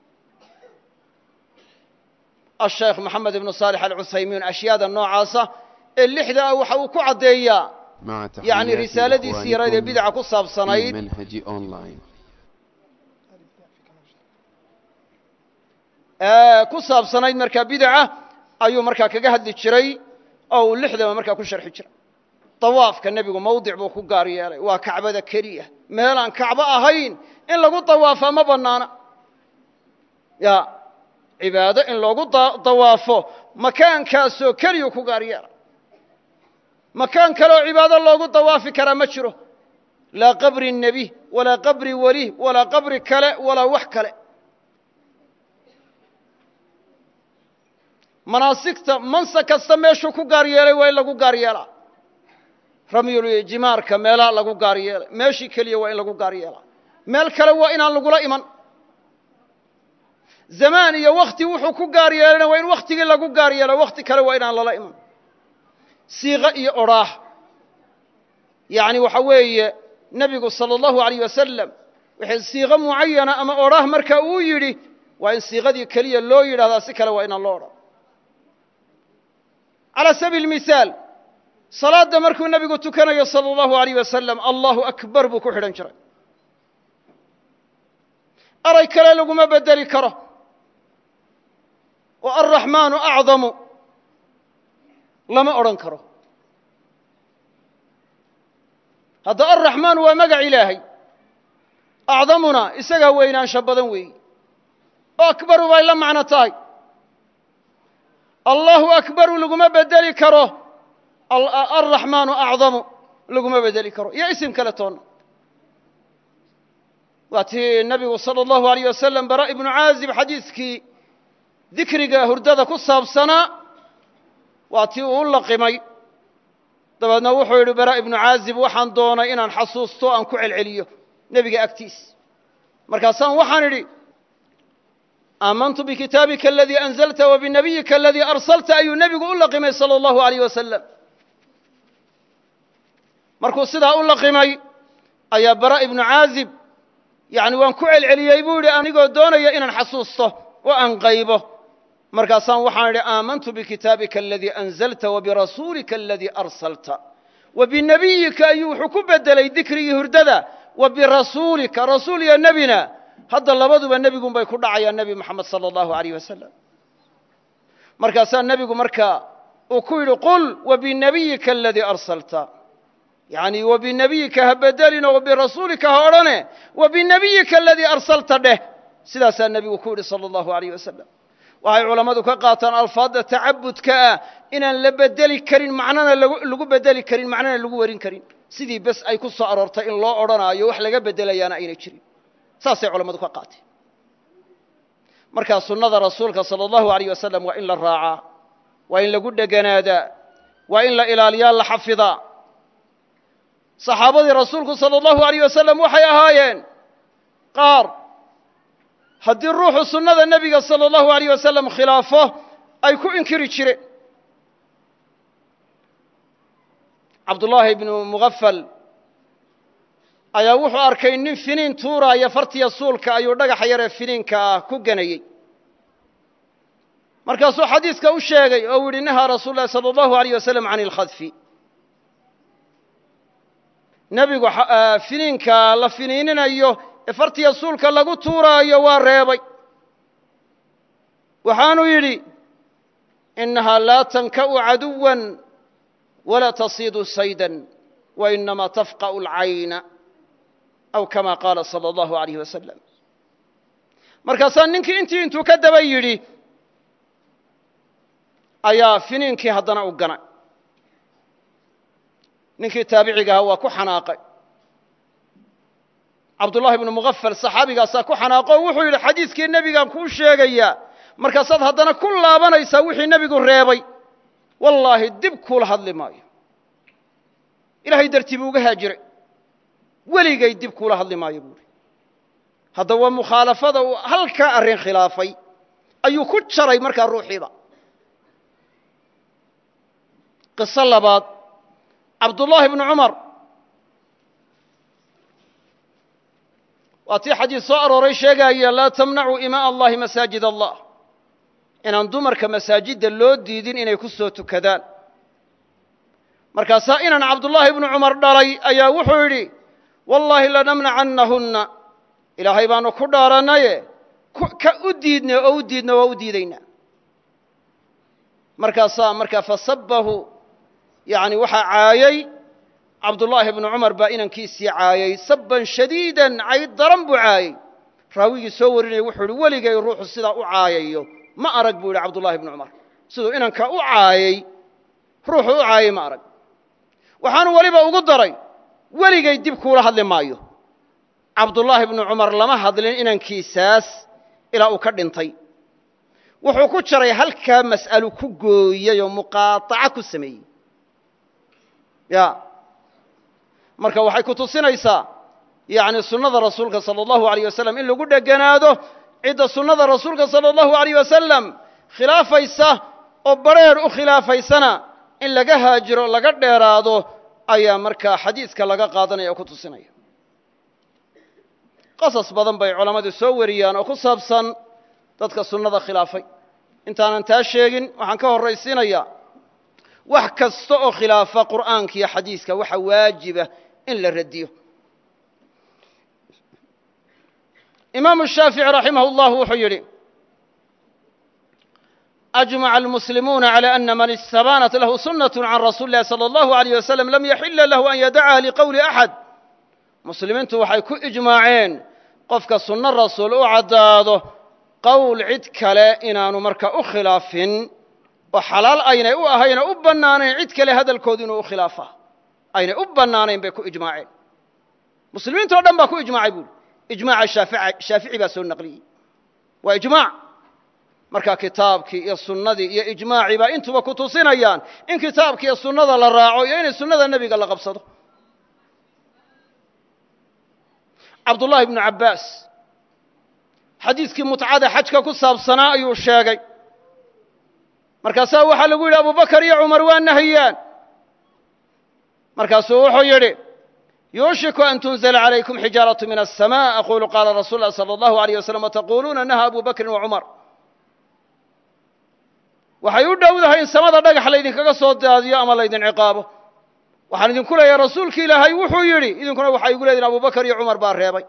الشheekh moxamed ibnu صaalix alcuthaymiin ashyaada noocaasa ee lixda ah waxa uu ku caddeeyaa yani risaaladiisii yarayd ee bidca ku saabsanayd ku saabsanayd markaa bidca ayuu markaa kaga hadli jiray oo uu lixdaba markaa ku sharxi jiray dawaafka nebigu mawdic buu ku gaar yeelay waa kacbada keliya meelaan kacbo ahayn in lagu dawaafaa ma bannaana ya cibaado in loogu dawaafo makaankaasoo keliyu ku gaar yeela makaan kaleoo cibaado loogu dawaafi karaa ma jiro laa qabri nebi walaa qabri weli walaa qabri kale walaa wax kale manaasigta mansa kasta meeshuu ku gaar yeelay waa in lagu gaar yeelaa ramyul jimaarka meelaha lagu gaar yeelay meeshii keliya waa in lagu gaar yeelaa meel kale waa inaan lagula iman zamaan iyo wakti wuxuu ku gaar yeelayna waa in wakhtigii lagu gaar yeelo wakhti kale waa inaan lala iman siiqo iyo odhaah yacni waxa weeye nebigu sala allahu alayh wasalam wixii siiqo mucayana ama odhaah marka uu yidhi waa in siiqadii keliya loo yidhahdaa si kale waa inaan loo odhan calaa sabiili mihaal salaadda markuu nebigu tukanayo sala allahu alayh wasalam allahu akbar buu ku xidhan jiray eray kale laguma bedeli karo oo alraxmaanu acdamu lama odhan karo hadda alraxmaanu waa magac ilaahay acdamuna isagaa weynaansha badan weeyi oo akbaru bay la macno tahay allahu akbaru laguma bedeli karo alraxmaanu acdamu laguma bedeli karo iyo isim kale toonna waa tii nebigu sala allahu alayh wasalam bara ibnu caazib xadiiskii dikriga hurdada ku saabsanaa waa tii uu u laqimay dabeedna wuxuu yidhi bara ibnu caazib waxaan doonay inaan xasuusto aan ku celceliyo nebiga agtiis markaasaan waxaan idhi aamantu bikitaabika aladii anzalta wa binabiyika aladii arsalta ayuu nebigu u laqimay sala allahu alayh wasalam markuu sidaa u laqimay ayaa bara ibnu caazib yacni waan ku celceliyey buu yidhi anigoo doonaya inaan xasuusto oo aan qaybo markaasaan waxaan idhi aamantu bikitaabika aladii anzalta wa birasuulika aladii arsalta wa binebiyika ayuu wuxuu ku bedelay dikrigii hurdada wa birasuulika rasuul iyo nebina hadda labaduba nebigun bay ku dhacayaan nebi moxamed sala allahu alayh wasalam markaasaa nebigu markaa uu ku yidhi qul wa binebiyika aladii arsalta yacni wa binebiyika ha bedelino wa birasuulika ha odhane wa binebiyika aladii arsalta dheh sidaasaa nebigu ku yidhi sala allahu alayh wasalam waxay culammadu ka qaataan alfaadda tacabudka ah inaan la bedeli karin macnana lagu bedeli karin macnana lagu warin karin sidii bes ay ku soo aroortay in loo odhanaayo wax laga bedelayaana aynay jirin saasay culammadu ka qaateen markaa sunnada rasuulka sala allahu alayh wasalam waa in la raacaa waa in lagu dheganaadaa waa in la ilaaliyaa la xafidaa saxaabadii rasuulku sala allahu alayh wasalam waxay ahaayeen qaar haddii ruuxu sunnada nebiga sala allahu alayh wasalam khilaafo ay ku inkiri jireen cabdullaahi ibnu mugafal ayaa wuxuu arkay nin finiin tuuraaya fartiya suulka ayuu dhagaxa yaree finiinka ah ku ganayey markaasuu xadiiska u sheegay oo uu yidhi nahaa rasuulu llahi sala allahu alayh wasalam can ilkhadfi nebigu finiinka la finiininayo ee fartiya suulka lagu tuuraayo waa reebay waxaanuu yidhi inahaa laa tanka'u caduwan walaa tasiidu saydan wainamaa tafqa'u alcayna aw kama qaala sala allahu alayh wasalam markaasaa ninkii intii intuu ka daba yidhi ayaa finiinkii haddana u ganay ninkii taabiciga ahaa waa ku xanaaqay cabdullahi ibnu mugafal saxaabigaasaa ku xanaaqo o wuxuu yidhi xadiiskii nebigaan kuu sheegayaa markaasaad haddana ku laabanaysaa wixii nebigu reebay wallaahi dib kuula hadli maayo ilaahay dartii buu uga haajiray weligay dib kuula hadli maayo buuhi hadda waa mukhaalafada uu halkaa arrin khilaafay ayuu ku jaray markaa ruuxiiba qiso labaad cabdullaahi bnu cumar waa tii xadiis soo arooray sheegaya laa tamnacuu imaa allahi masaajid allah inaan dumarka masaajidda loo diidin inay ku soo tukadaan markaasaa inan cabdullaahi bnu cumar dhalay ayaa wuxuu yidhi wallaahi lanamnacannahunna ilaahay baanu ku dhaaranaye ka u diidna oo u diidna waa u diidaynaa markaasaa markaa fasabahu yani waxaa caayay cabdullaahi bnu cumar baa inankiisii caayay sabban shadiidan cayd daran buu caayey raawigii soo warinaya wuxuu ihi weligay ruuxu sidaa u caayayo ma arag buu yidhi cabdullaahi bnu cumar siduu inanka u caayey ruuxu u caayay ma arag waxaanu weliba ugu daray weligay dib kuula hadli maayo cabdullaahi bnu cumar lama hadlin inankiisaas ilaa uu ka dhintay wuxuu ku jaray halkaa mas'alu ku gooyey oo muqaataca ku sameeyey ya marka waxay ku tusinaysaa yani sunnada rasuulka sala allahu alayh wasalam in lagu dheganaado cidda sunnada rasuulka sala allahu alayh wasalam khilaafaysa oo bareer u khilaafaysana in laga haajiro laga dheeraado ayaa markaa xadiiska laga qaadanaya oo ku tusinaya qasas badan bay culammadu soo wariyaan oo ku saabsan dadka sunnada khilaafay intaanan taa sheegin waxaan ka horraysiinayaa wax kasta oo khilaafa qur'aanka iyo xadiiska waxa waajiba in la radiyo imaamu shaafici raximah اllahu wuxuu yidhi أجمع المسلمون على أن من استبانت له سنة عن رسول الله صلى الله عليه وسلم لم يحل له أن يدعها لقول أحد مسلمينtu waxay ku ijmaaceen qofka sunno rasuul u cadaado qowl cid kale inaanu marka u khilaafin oo xalaal aynay u ahayn u banaanayn cid kale hadalkoodu inuu u khilaafa aynay u banaanayn bay ku ijmaaceen muslimiintu dhan baa ku ijmaacay buu ijmaaca shaafici shaafici baa soo naqliyay waa ijmaac marka kitaabkii iyo sunnadii iyo ijmaacii baa intuba ku tusinayaan in kitaabkii iyo sunnada la raaco iyo in sunnada nebiga la qabsado cabdullaahi ibnu cabbaas xadiiskii mutcada xajka ku saabsanaa ayuu sheegay markaasaa waxaa lagu yidhi abubakar iyo cumar waa nahiyaan markaasuu wuxuu yidhi yuushiku an tunzla calaykum xijaaraةu min الsamاء aqulu qaala rasuul اlah salى اllahu عalيه waslm wataquuluuna naha abu bakrin wacumar waxay u dhowdahay in samada dhagax laydinkaga soo daadiyo ama laydin ciqaabo waxaan idinku leeyahay rasuulki ilaahay wuxuu yidhi idinkuna waxay igu leedihin abubakar iyo cumar baa reebay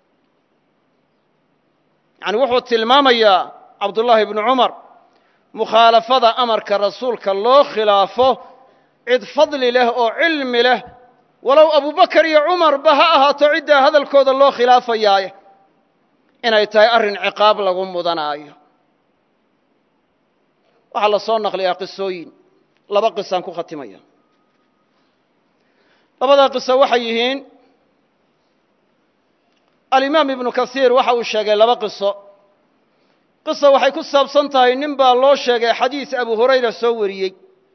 yani wuxuu tilmaamayaa cabdullaahi ibnu cumar mukhaalafada amarka rasuulka loo khilaafo cid fadli leh oo cilmi leh walow abubakar iyo cumarba ha ahaato ciddaa hadalkooda loo khilaafayaaye inay tahay arrin ciqaab lagu mudanaayo waxaa la soo naqliyaa qisooyin laba qisaan ku khatimaya labadaa qiso waxay yihiin alimaam ibnu kasiir waxa uu sheegay laba qiso qiso waxay ku saabsan tahay nin baa loo sheegay xadiis abu hurayra soo wariyey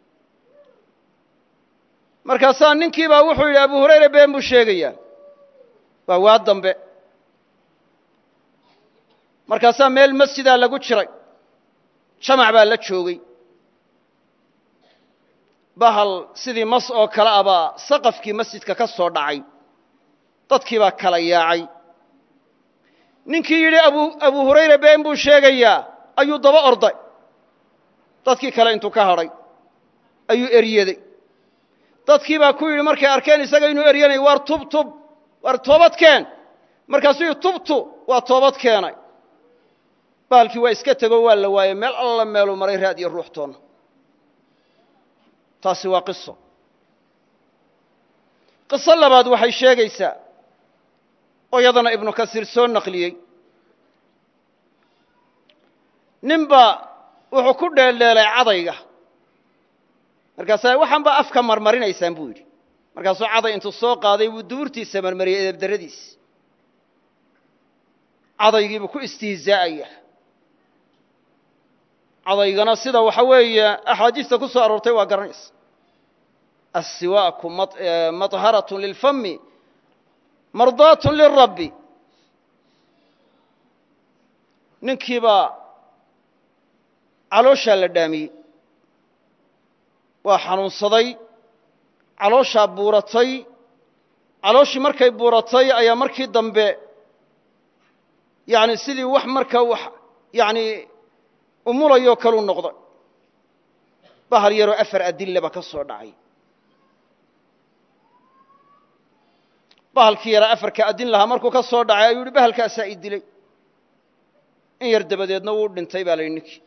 markaasaa ninkii baa wuxuu yidhi abu hurayra been buu sheegayaa waa waa dambe markaasaa meel masjidaa lagu jiray jamac baa la joogay bahal sidii mas oo kale abaa saqafkii masjidka ka soo dhacay dadkii baa kala yaacay ninkii yidhi abu abu hurayra been buu sheegayaa ayuu daba orday dadkii kale intuu ka hadhay ayuu eryaday dadkii baa ku yidhi markay arkeen isaga inuu eryanayo waar tub tub waar toobad keen markaasuu yidhi tubtu waa toobad keenay baalkii waa iska tego waa la waayey meel alla meeluu maray raad iyo ruuxtoonna taasi waa qiso qiso labaad waxay sheegaysaa oo iyadana ibnu kasiir soo naqliyey ninbaa wuxuu ku dheeldheelay cadayga markaasaa waxaan baa afka marmarinaysaan buu yidhi markaasuu caday intuu soo qaaday buu duburtiisa marmariyey edebdarradiis cadaygiibuu ku istihzaa'aya cadaygana sida waxa weeye axaadiista ku soo aroortay waa garanaysa aلsiwaaku maطharaة lilfami mardaaة lirabbi ninkii baa calooshaa la dhaamiyey waa xanuunsaday calooshaa buuratay calooshii markay buuratay ayaa markii dambe yani sidii wax markaa wax yani umulayoo kaluu noqday bahal yaroo afar adillaba ka soo dhacay bahalkii yaraa afarka adin lahaa markuu ka soo dhacay ayuu yihi bahalkaasaa i dilay in yar dabadeedna wuu dhintay baa la yidhi ninkii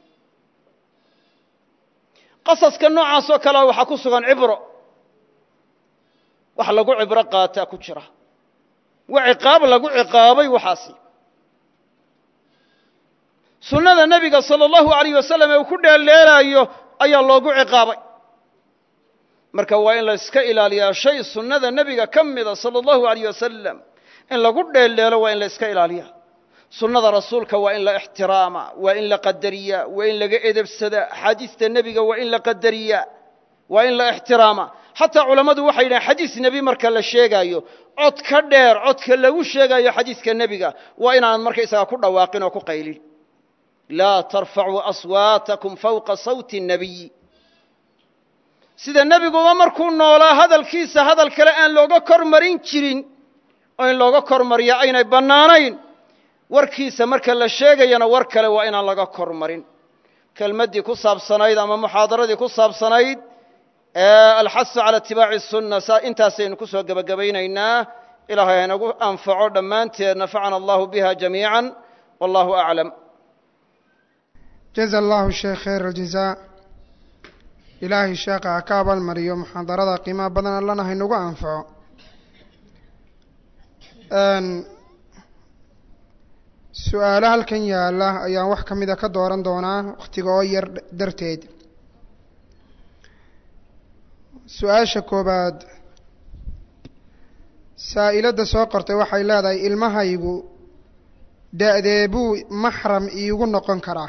qasaska noocaasoo kalea waxaa ku sugan cibro wax lagu cibro qaataa ku jira waa ciqaab lagu ciqaabay waxaasi sunnada nebiga sala allahu alayh wasalam ee uu ku dheeldheelaayo ayaa loogu ciqaabay marka waa in la iska ilaaliyaa shay sunnada nebiga ka mida sala allahu alayh wasalam in lagu dheeldheelo waa in la iska ilaaliyaa sunnada rasuulka waa in la ixtiraama waa in la qadariyaa waa in laga edebsadaa axaadiista nebiga waa in la qadariyaa waa in la ixtiraama xataa culammadu waxay yidhahen xadiis nebi marka la sheegaayo cod ka dheer codka lagu sheegaayo xadiiska nebiga waa inaan markaysagaa ku dhawaaqin oo ku qaylin laa tarfacuu aswaatakum fawqa sawti الnabiyi sida nebiguba markuu noolaa hadalkiisa hadal kale aan looga kor marin jirin oo in looga kor mariya aynay bannaanayn warkiisa marka la sheegayana war kale waa inaan laga kor marin kelmaddii ku saabsanayd ama muxaadaradii ku saabsanayd alxasu cala itibaaci الsunna intaasaynu ku soo gebagabaynaynaa ilaahay haynagu anfaco dhammaanteed nafacana allahu biha jamiica wallahu aclam jaza allahu sheekh khayr aljazaa ilaahay sheekha ha ka abaalmariyo muxaadarada qiimaha badan allana haynagu anfaco su-aalo halkan yaalla ayaan wax ka mida ka dooran doonaa wakhtiga oo yar darteed su-aasha koobaad saa'iladda soo qortay waxay leedahay ilmahaygu da-dee buu maxram iigu noqon karaa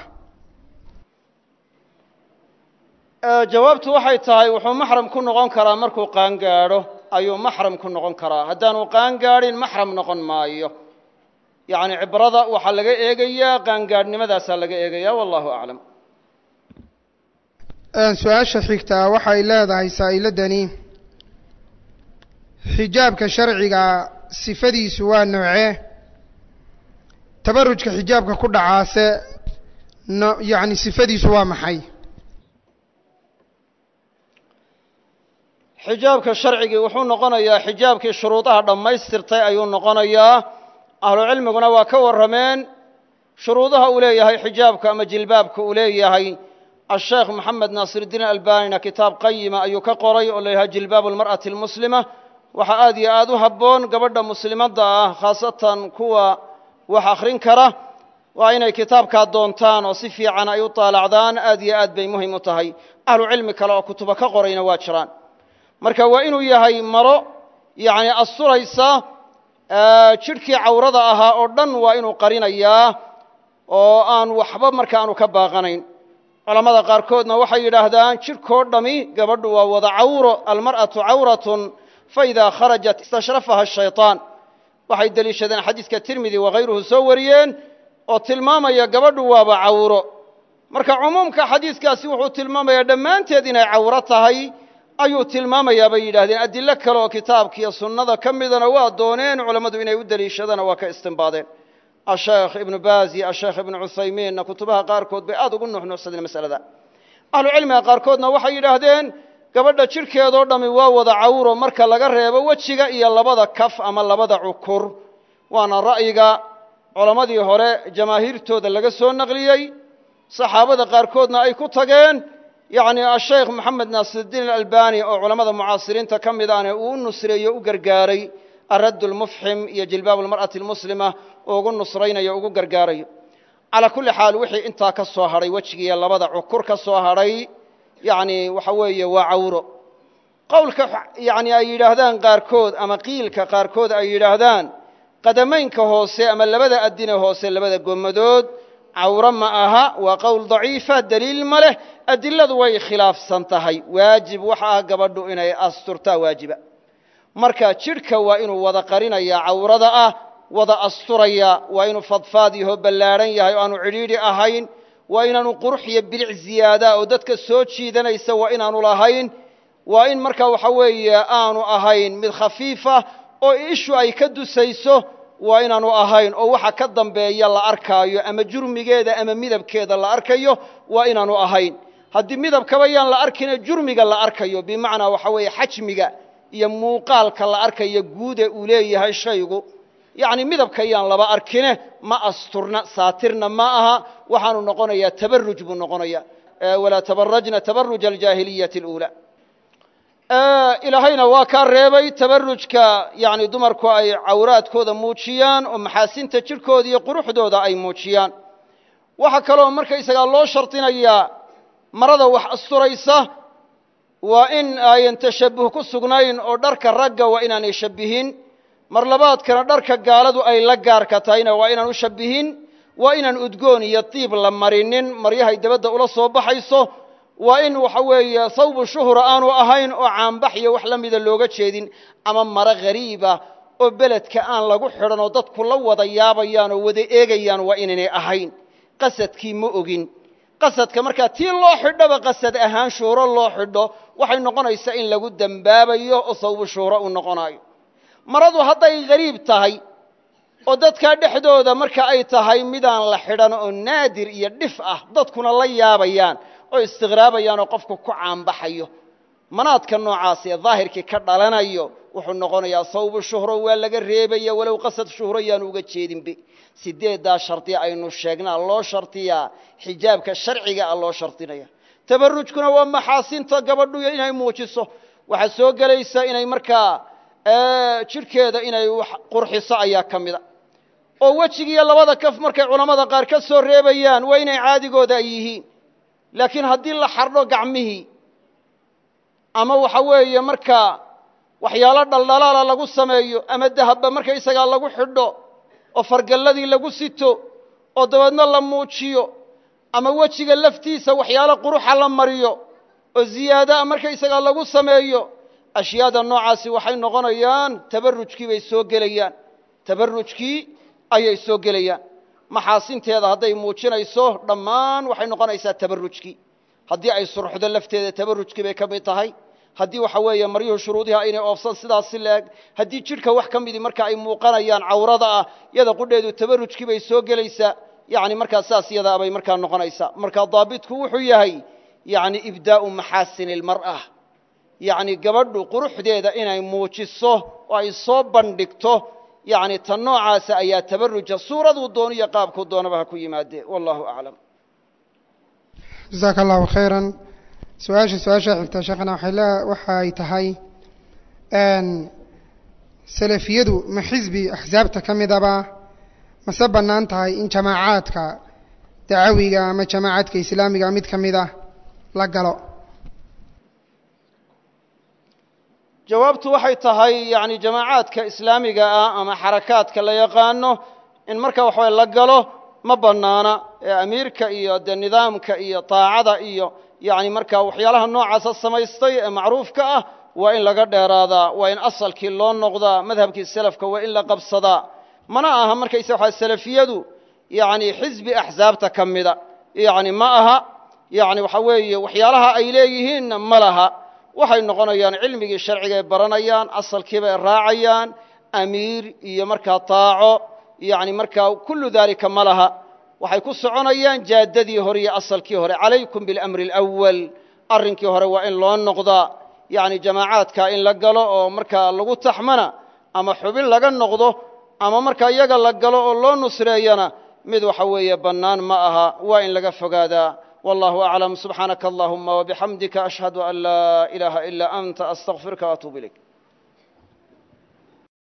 jawaabtu waxay tahay wuxuu maxram ku noqon karaa markuu qaangaadho ayuu maxram ku noqon karaa haddaanu qaangaadhin maxram noqon maayo yacni cibrada waxaa laga eegayaa qaangaadhnimadaasaa laga eegayaa wallahu aclam su-aasha xigtaa waxay leedahay saa'iladani xijaabka sharciga sifadiisu waa noocee tabarujka xijaabka ku dhacaase no yacni sifadiisu waa maxay xijaabka sharcigii wuxuu noqonayaa xijaabkii shuruudaha dhammaystirtay ayuu noqonayaa ahlucilmiguna waa ka warrameen shuruudaha uu leeyahay xijaabka ama jilbaabka uu leeyahay asheekh moxamed naasiruddiin albanina kitaab qayima ayuu ka qoray oo la yidhaha jilbaabu almar'ati almuslima waxaa aad iyo aad u habboon gabadha muslimadda ah khaasatan kuwa wax akhrin kara waa inay kitaabkaa doontaan oo si fiican ay u taalacdaan aad iyo aad bay muhim u tahay ahlucilmi kale oo kutuba ka qorayna waa jiraan marka waa inuu yahay maro yacni asturaysa jidhkii cawrada ahaa oo dhan waa inuu qarinayaa oo aan waxba marka aanu ka baaqanayn culammada qaarkoodna waxay yidhaahdaan jidhkoo dhami gabadhu waa wada cawro almar'atu cawratun faidaa kharajat istashrafaha ashayطaan waxay deliishadeen xadiiska tirmidi wakayruhu soo wariyeen oo tilmaamaya gabadhu waaba cawro marka cumuumka xadiiskaasi wuxuu tilmaamayaa dhammaanteed inay cawro tahay ayuu tilmaamayaa bay yidhaahdeen adilo kale oo kitaabka iyo sunnada ka midana waa dooneen culammadu inay u deliishadana waa ka istinbaadeen asheekh ibnu baaz iyo asheekh ibnu cuthaymiinna kutubaha qaarkood bay aad ugu nuuxnuuxsadeen masalada ahlucilmiga qaarkoodna waxay yidhaahdeen gabadha jidhkeedoo dhammi waa wada cawro marka laga reebo wejiga iyo labada kaf ama labada cukur waana ra'yiga culammadii hore jamaahiirtooda laga soo naqliyey saxaabada qaarkoodna ay ku tageen yacni asheekh moxamed naasiruddiin alalbani oo culammada mucaasiriinta ka mid ahne uu u nusreeyo u gargaaray araddu lmufxim iyo jilbaabu almar'ati almuslima oo ugu nusraynayo ugu gargaarayo calaa kulli xaal wixii intaa ka soo hadhay wejigiiyo labada cukur ka soo hadhay yacni waxa weeye waa cawro qowlka yacni ay yidhaahdaan qaarkood ama qiilka qaarkood ay yidhaahdaan qadamaynka hoose ama labada addine hoose labada gommadood cawro ma aha waa qowl daciifa daliil ma leh adiladu way khilaafsan tahay waajib waxa ah gabadhu inay asturtaa waajiba marka jidhka waa inuu wada qarinayaa cawrada ah wada asturaya waa inuu fadfaad yaho ballaadhan yahay oo aanu cidhiidhi ahayn waa inaanu qurux iyo bilic ziyaada oo dadka soo jiidanaysa waa inaanu lahayn waa in marka waxa weeye aanu ahayn mid khafiifa oo ishu ay ka dusayso waa inaanu ahayn oo waxa ka dambeeya la arkaayo ama jurmigeeda ama midabkeeda la arkayo waa inaanu ahayn haddii midabkaba yaan la arkine jurmiga la arkayo bimacnaa waxa weeye xajmiga iyo muuqaalka la arkayo guude uu leeyahay shaygu yacni midabka yaan laba arkine ma asturna saatirna ma aha waxaanu noqonayaa tabaruj buu noqonayaa walaa tabarajna tabaruja aljaahiliyati اluulaa ilaahayna waa kaa reebay tabarujka yani dumarku ay cawraadkooda muujiyaan oo maxaasinta jidhkooda iyo quruxdooda ay muujiyaan waxaa kaloo markaysagaa loo shardinayaa marada wax asturaysa waa in ayan tashabbuh ku sugnayn oo dharka ragga waa inaanay shabbihin mar labaadkana dharka gaaladu ay la gaarka tahayna waa inaan u shabbihin waa inaan udgoon iyo diib la marinin maryahay dabadda ula soo baxayso waa in waxa weeye sawbu shuhra aanu ahayn oo caanbax iyo wax la mida looga jeedin ama maro ghariiba oo beledka aan lagu xidhan oo dadku la wada yaabayaan oo wada eegayaan waa inaynay ahayn qasadkii ma ogin qasadka markaa tii loo xidhoba qasad ahaan shuhro loo xidho waxay noqonaysaa in lagu dembaabayo oo sawbu shuhro uu noqonayo maradu hadday ghariib tahay oo dadkaa dhexdooda marka ay tahay midaan la xidhan oo naadir iyo dhif ah dadkuna la yaabayaan oo istiqraabayaan oo qofku ku caanbaxayo manaadka noocaas ee daahirkii ka dhalanayo wuxuu noqonayaa sawbu shuhro waa laga reebaya walow qasad shuhro yaanu uga jeedinbe sideeddaa shardi aynu sheegnaa loo shardiyaa xijaabka sharciga ah loo shardinaya tabarrujkuna waa maxaasinta gabadhu inay muujiso waxaa soo gelaysa inay markaa jidhkeeda inay wax qurxiso ayaa ka mida oo wejigiiyo labada kaf markay culammada qaar ka soo reebayaan waa inay caadigooda ay yihiin laakiin haddii la xardho gacmihii ama waxa weeye markaa waxyaalo dhaldhalaala lagu sameeyo ama dahabba markaysagaa lagu xidho oo fargalladii lagu sito oo dabeedna la muujiyo ama wejiga laftiisa waxyaalo quruxa la mariyo oo ziyaadaa markaysagaa lagu sameeyo ashyaada noocaasi waxay noqonayaan tabarrujkii bay soo gelayaan tabarrujkii ayay soo gelayaan maxaasinteeda hadday muujinayso dhammaan waxay noqonaysaa tabarrujkii haddii ay surxdo lafteeda tabarrujkii bay ka mid tahay haddii waxa weeye maryuhu shuruudiha aynay oofsan sidaas si la-eg haddii jidhka wax ka midii marka ay muuqanayaan cawrada ah yada qudheedu tabarrujkii bay soo gelaysaa yacni markaa saas yadaa bay markaa noqonaysaa markaa daabitku wuxuu yahay yacni ibdaa'u maxaasini ilmar'a yacni gabadhu quruxdeeda inay muujiso oo ay soo bandhigto yacni tan noocaasa ayaa tabarruja suuraduu doono iyo qaabkuu doonaba ha ku yimaadee wallahu aclam jasaaka allahu khayran su-aasha su-aasha xigta sheekhana waxay le waxa ay tahay salafiyadu ma xisbi axsaabta ka midaba mase bannaan tahay in jamaacaadka dacawiga ama jamaacaadka islaamiga mid ka mid ah la galo jawaabtu waxay tahay yacni jamaacaadka islaamiga ah ama xarakaadka la yaqaano in marka waxaway la galo ma bannaana ee amiirka iyo dee nidaamka iyo taacada iyo yacni markaa waxyaalaha noocaasa samaystay ee macruufka ah waa in laga dheeraadaa waa in asalkii loo noqdaa madhabkii salafka waa in la qabsadaa mana aha markaysa waxaa salafiyadu yacni xisbi axsaabta ka mida yacni ma aha yacni waxa weeye waxyaalaha ay leeyihiinna ma laha waxay noqonayaan cilmigii sharciga ay baranayaan asalkiiba ay raacayaan amiir iyo markaa taaco yacni markaa kullu daalika ma laha waxay ku soconayaan jaaddadii hore iyo asalkii hore calaykum biاlamri alawal arrinkii hore waa in loo noqdaa yacni jamaacaadka in la galo oo markaa lagu taxmana ama xubin laga noqdo ama markaa iyaga la galo oo loo nusreeyana mid waxa weeye bannaan ma aha waa in laga fogaadaa wallahu aclam subxaanaka allahuma wabixamdika ashhadu an laa ilaaha ilaa anta astaqfiruka waatuubu ilayk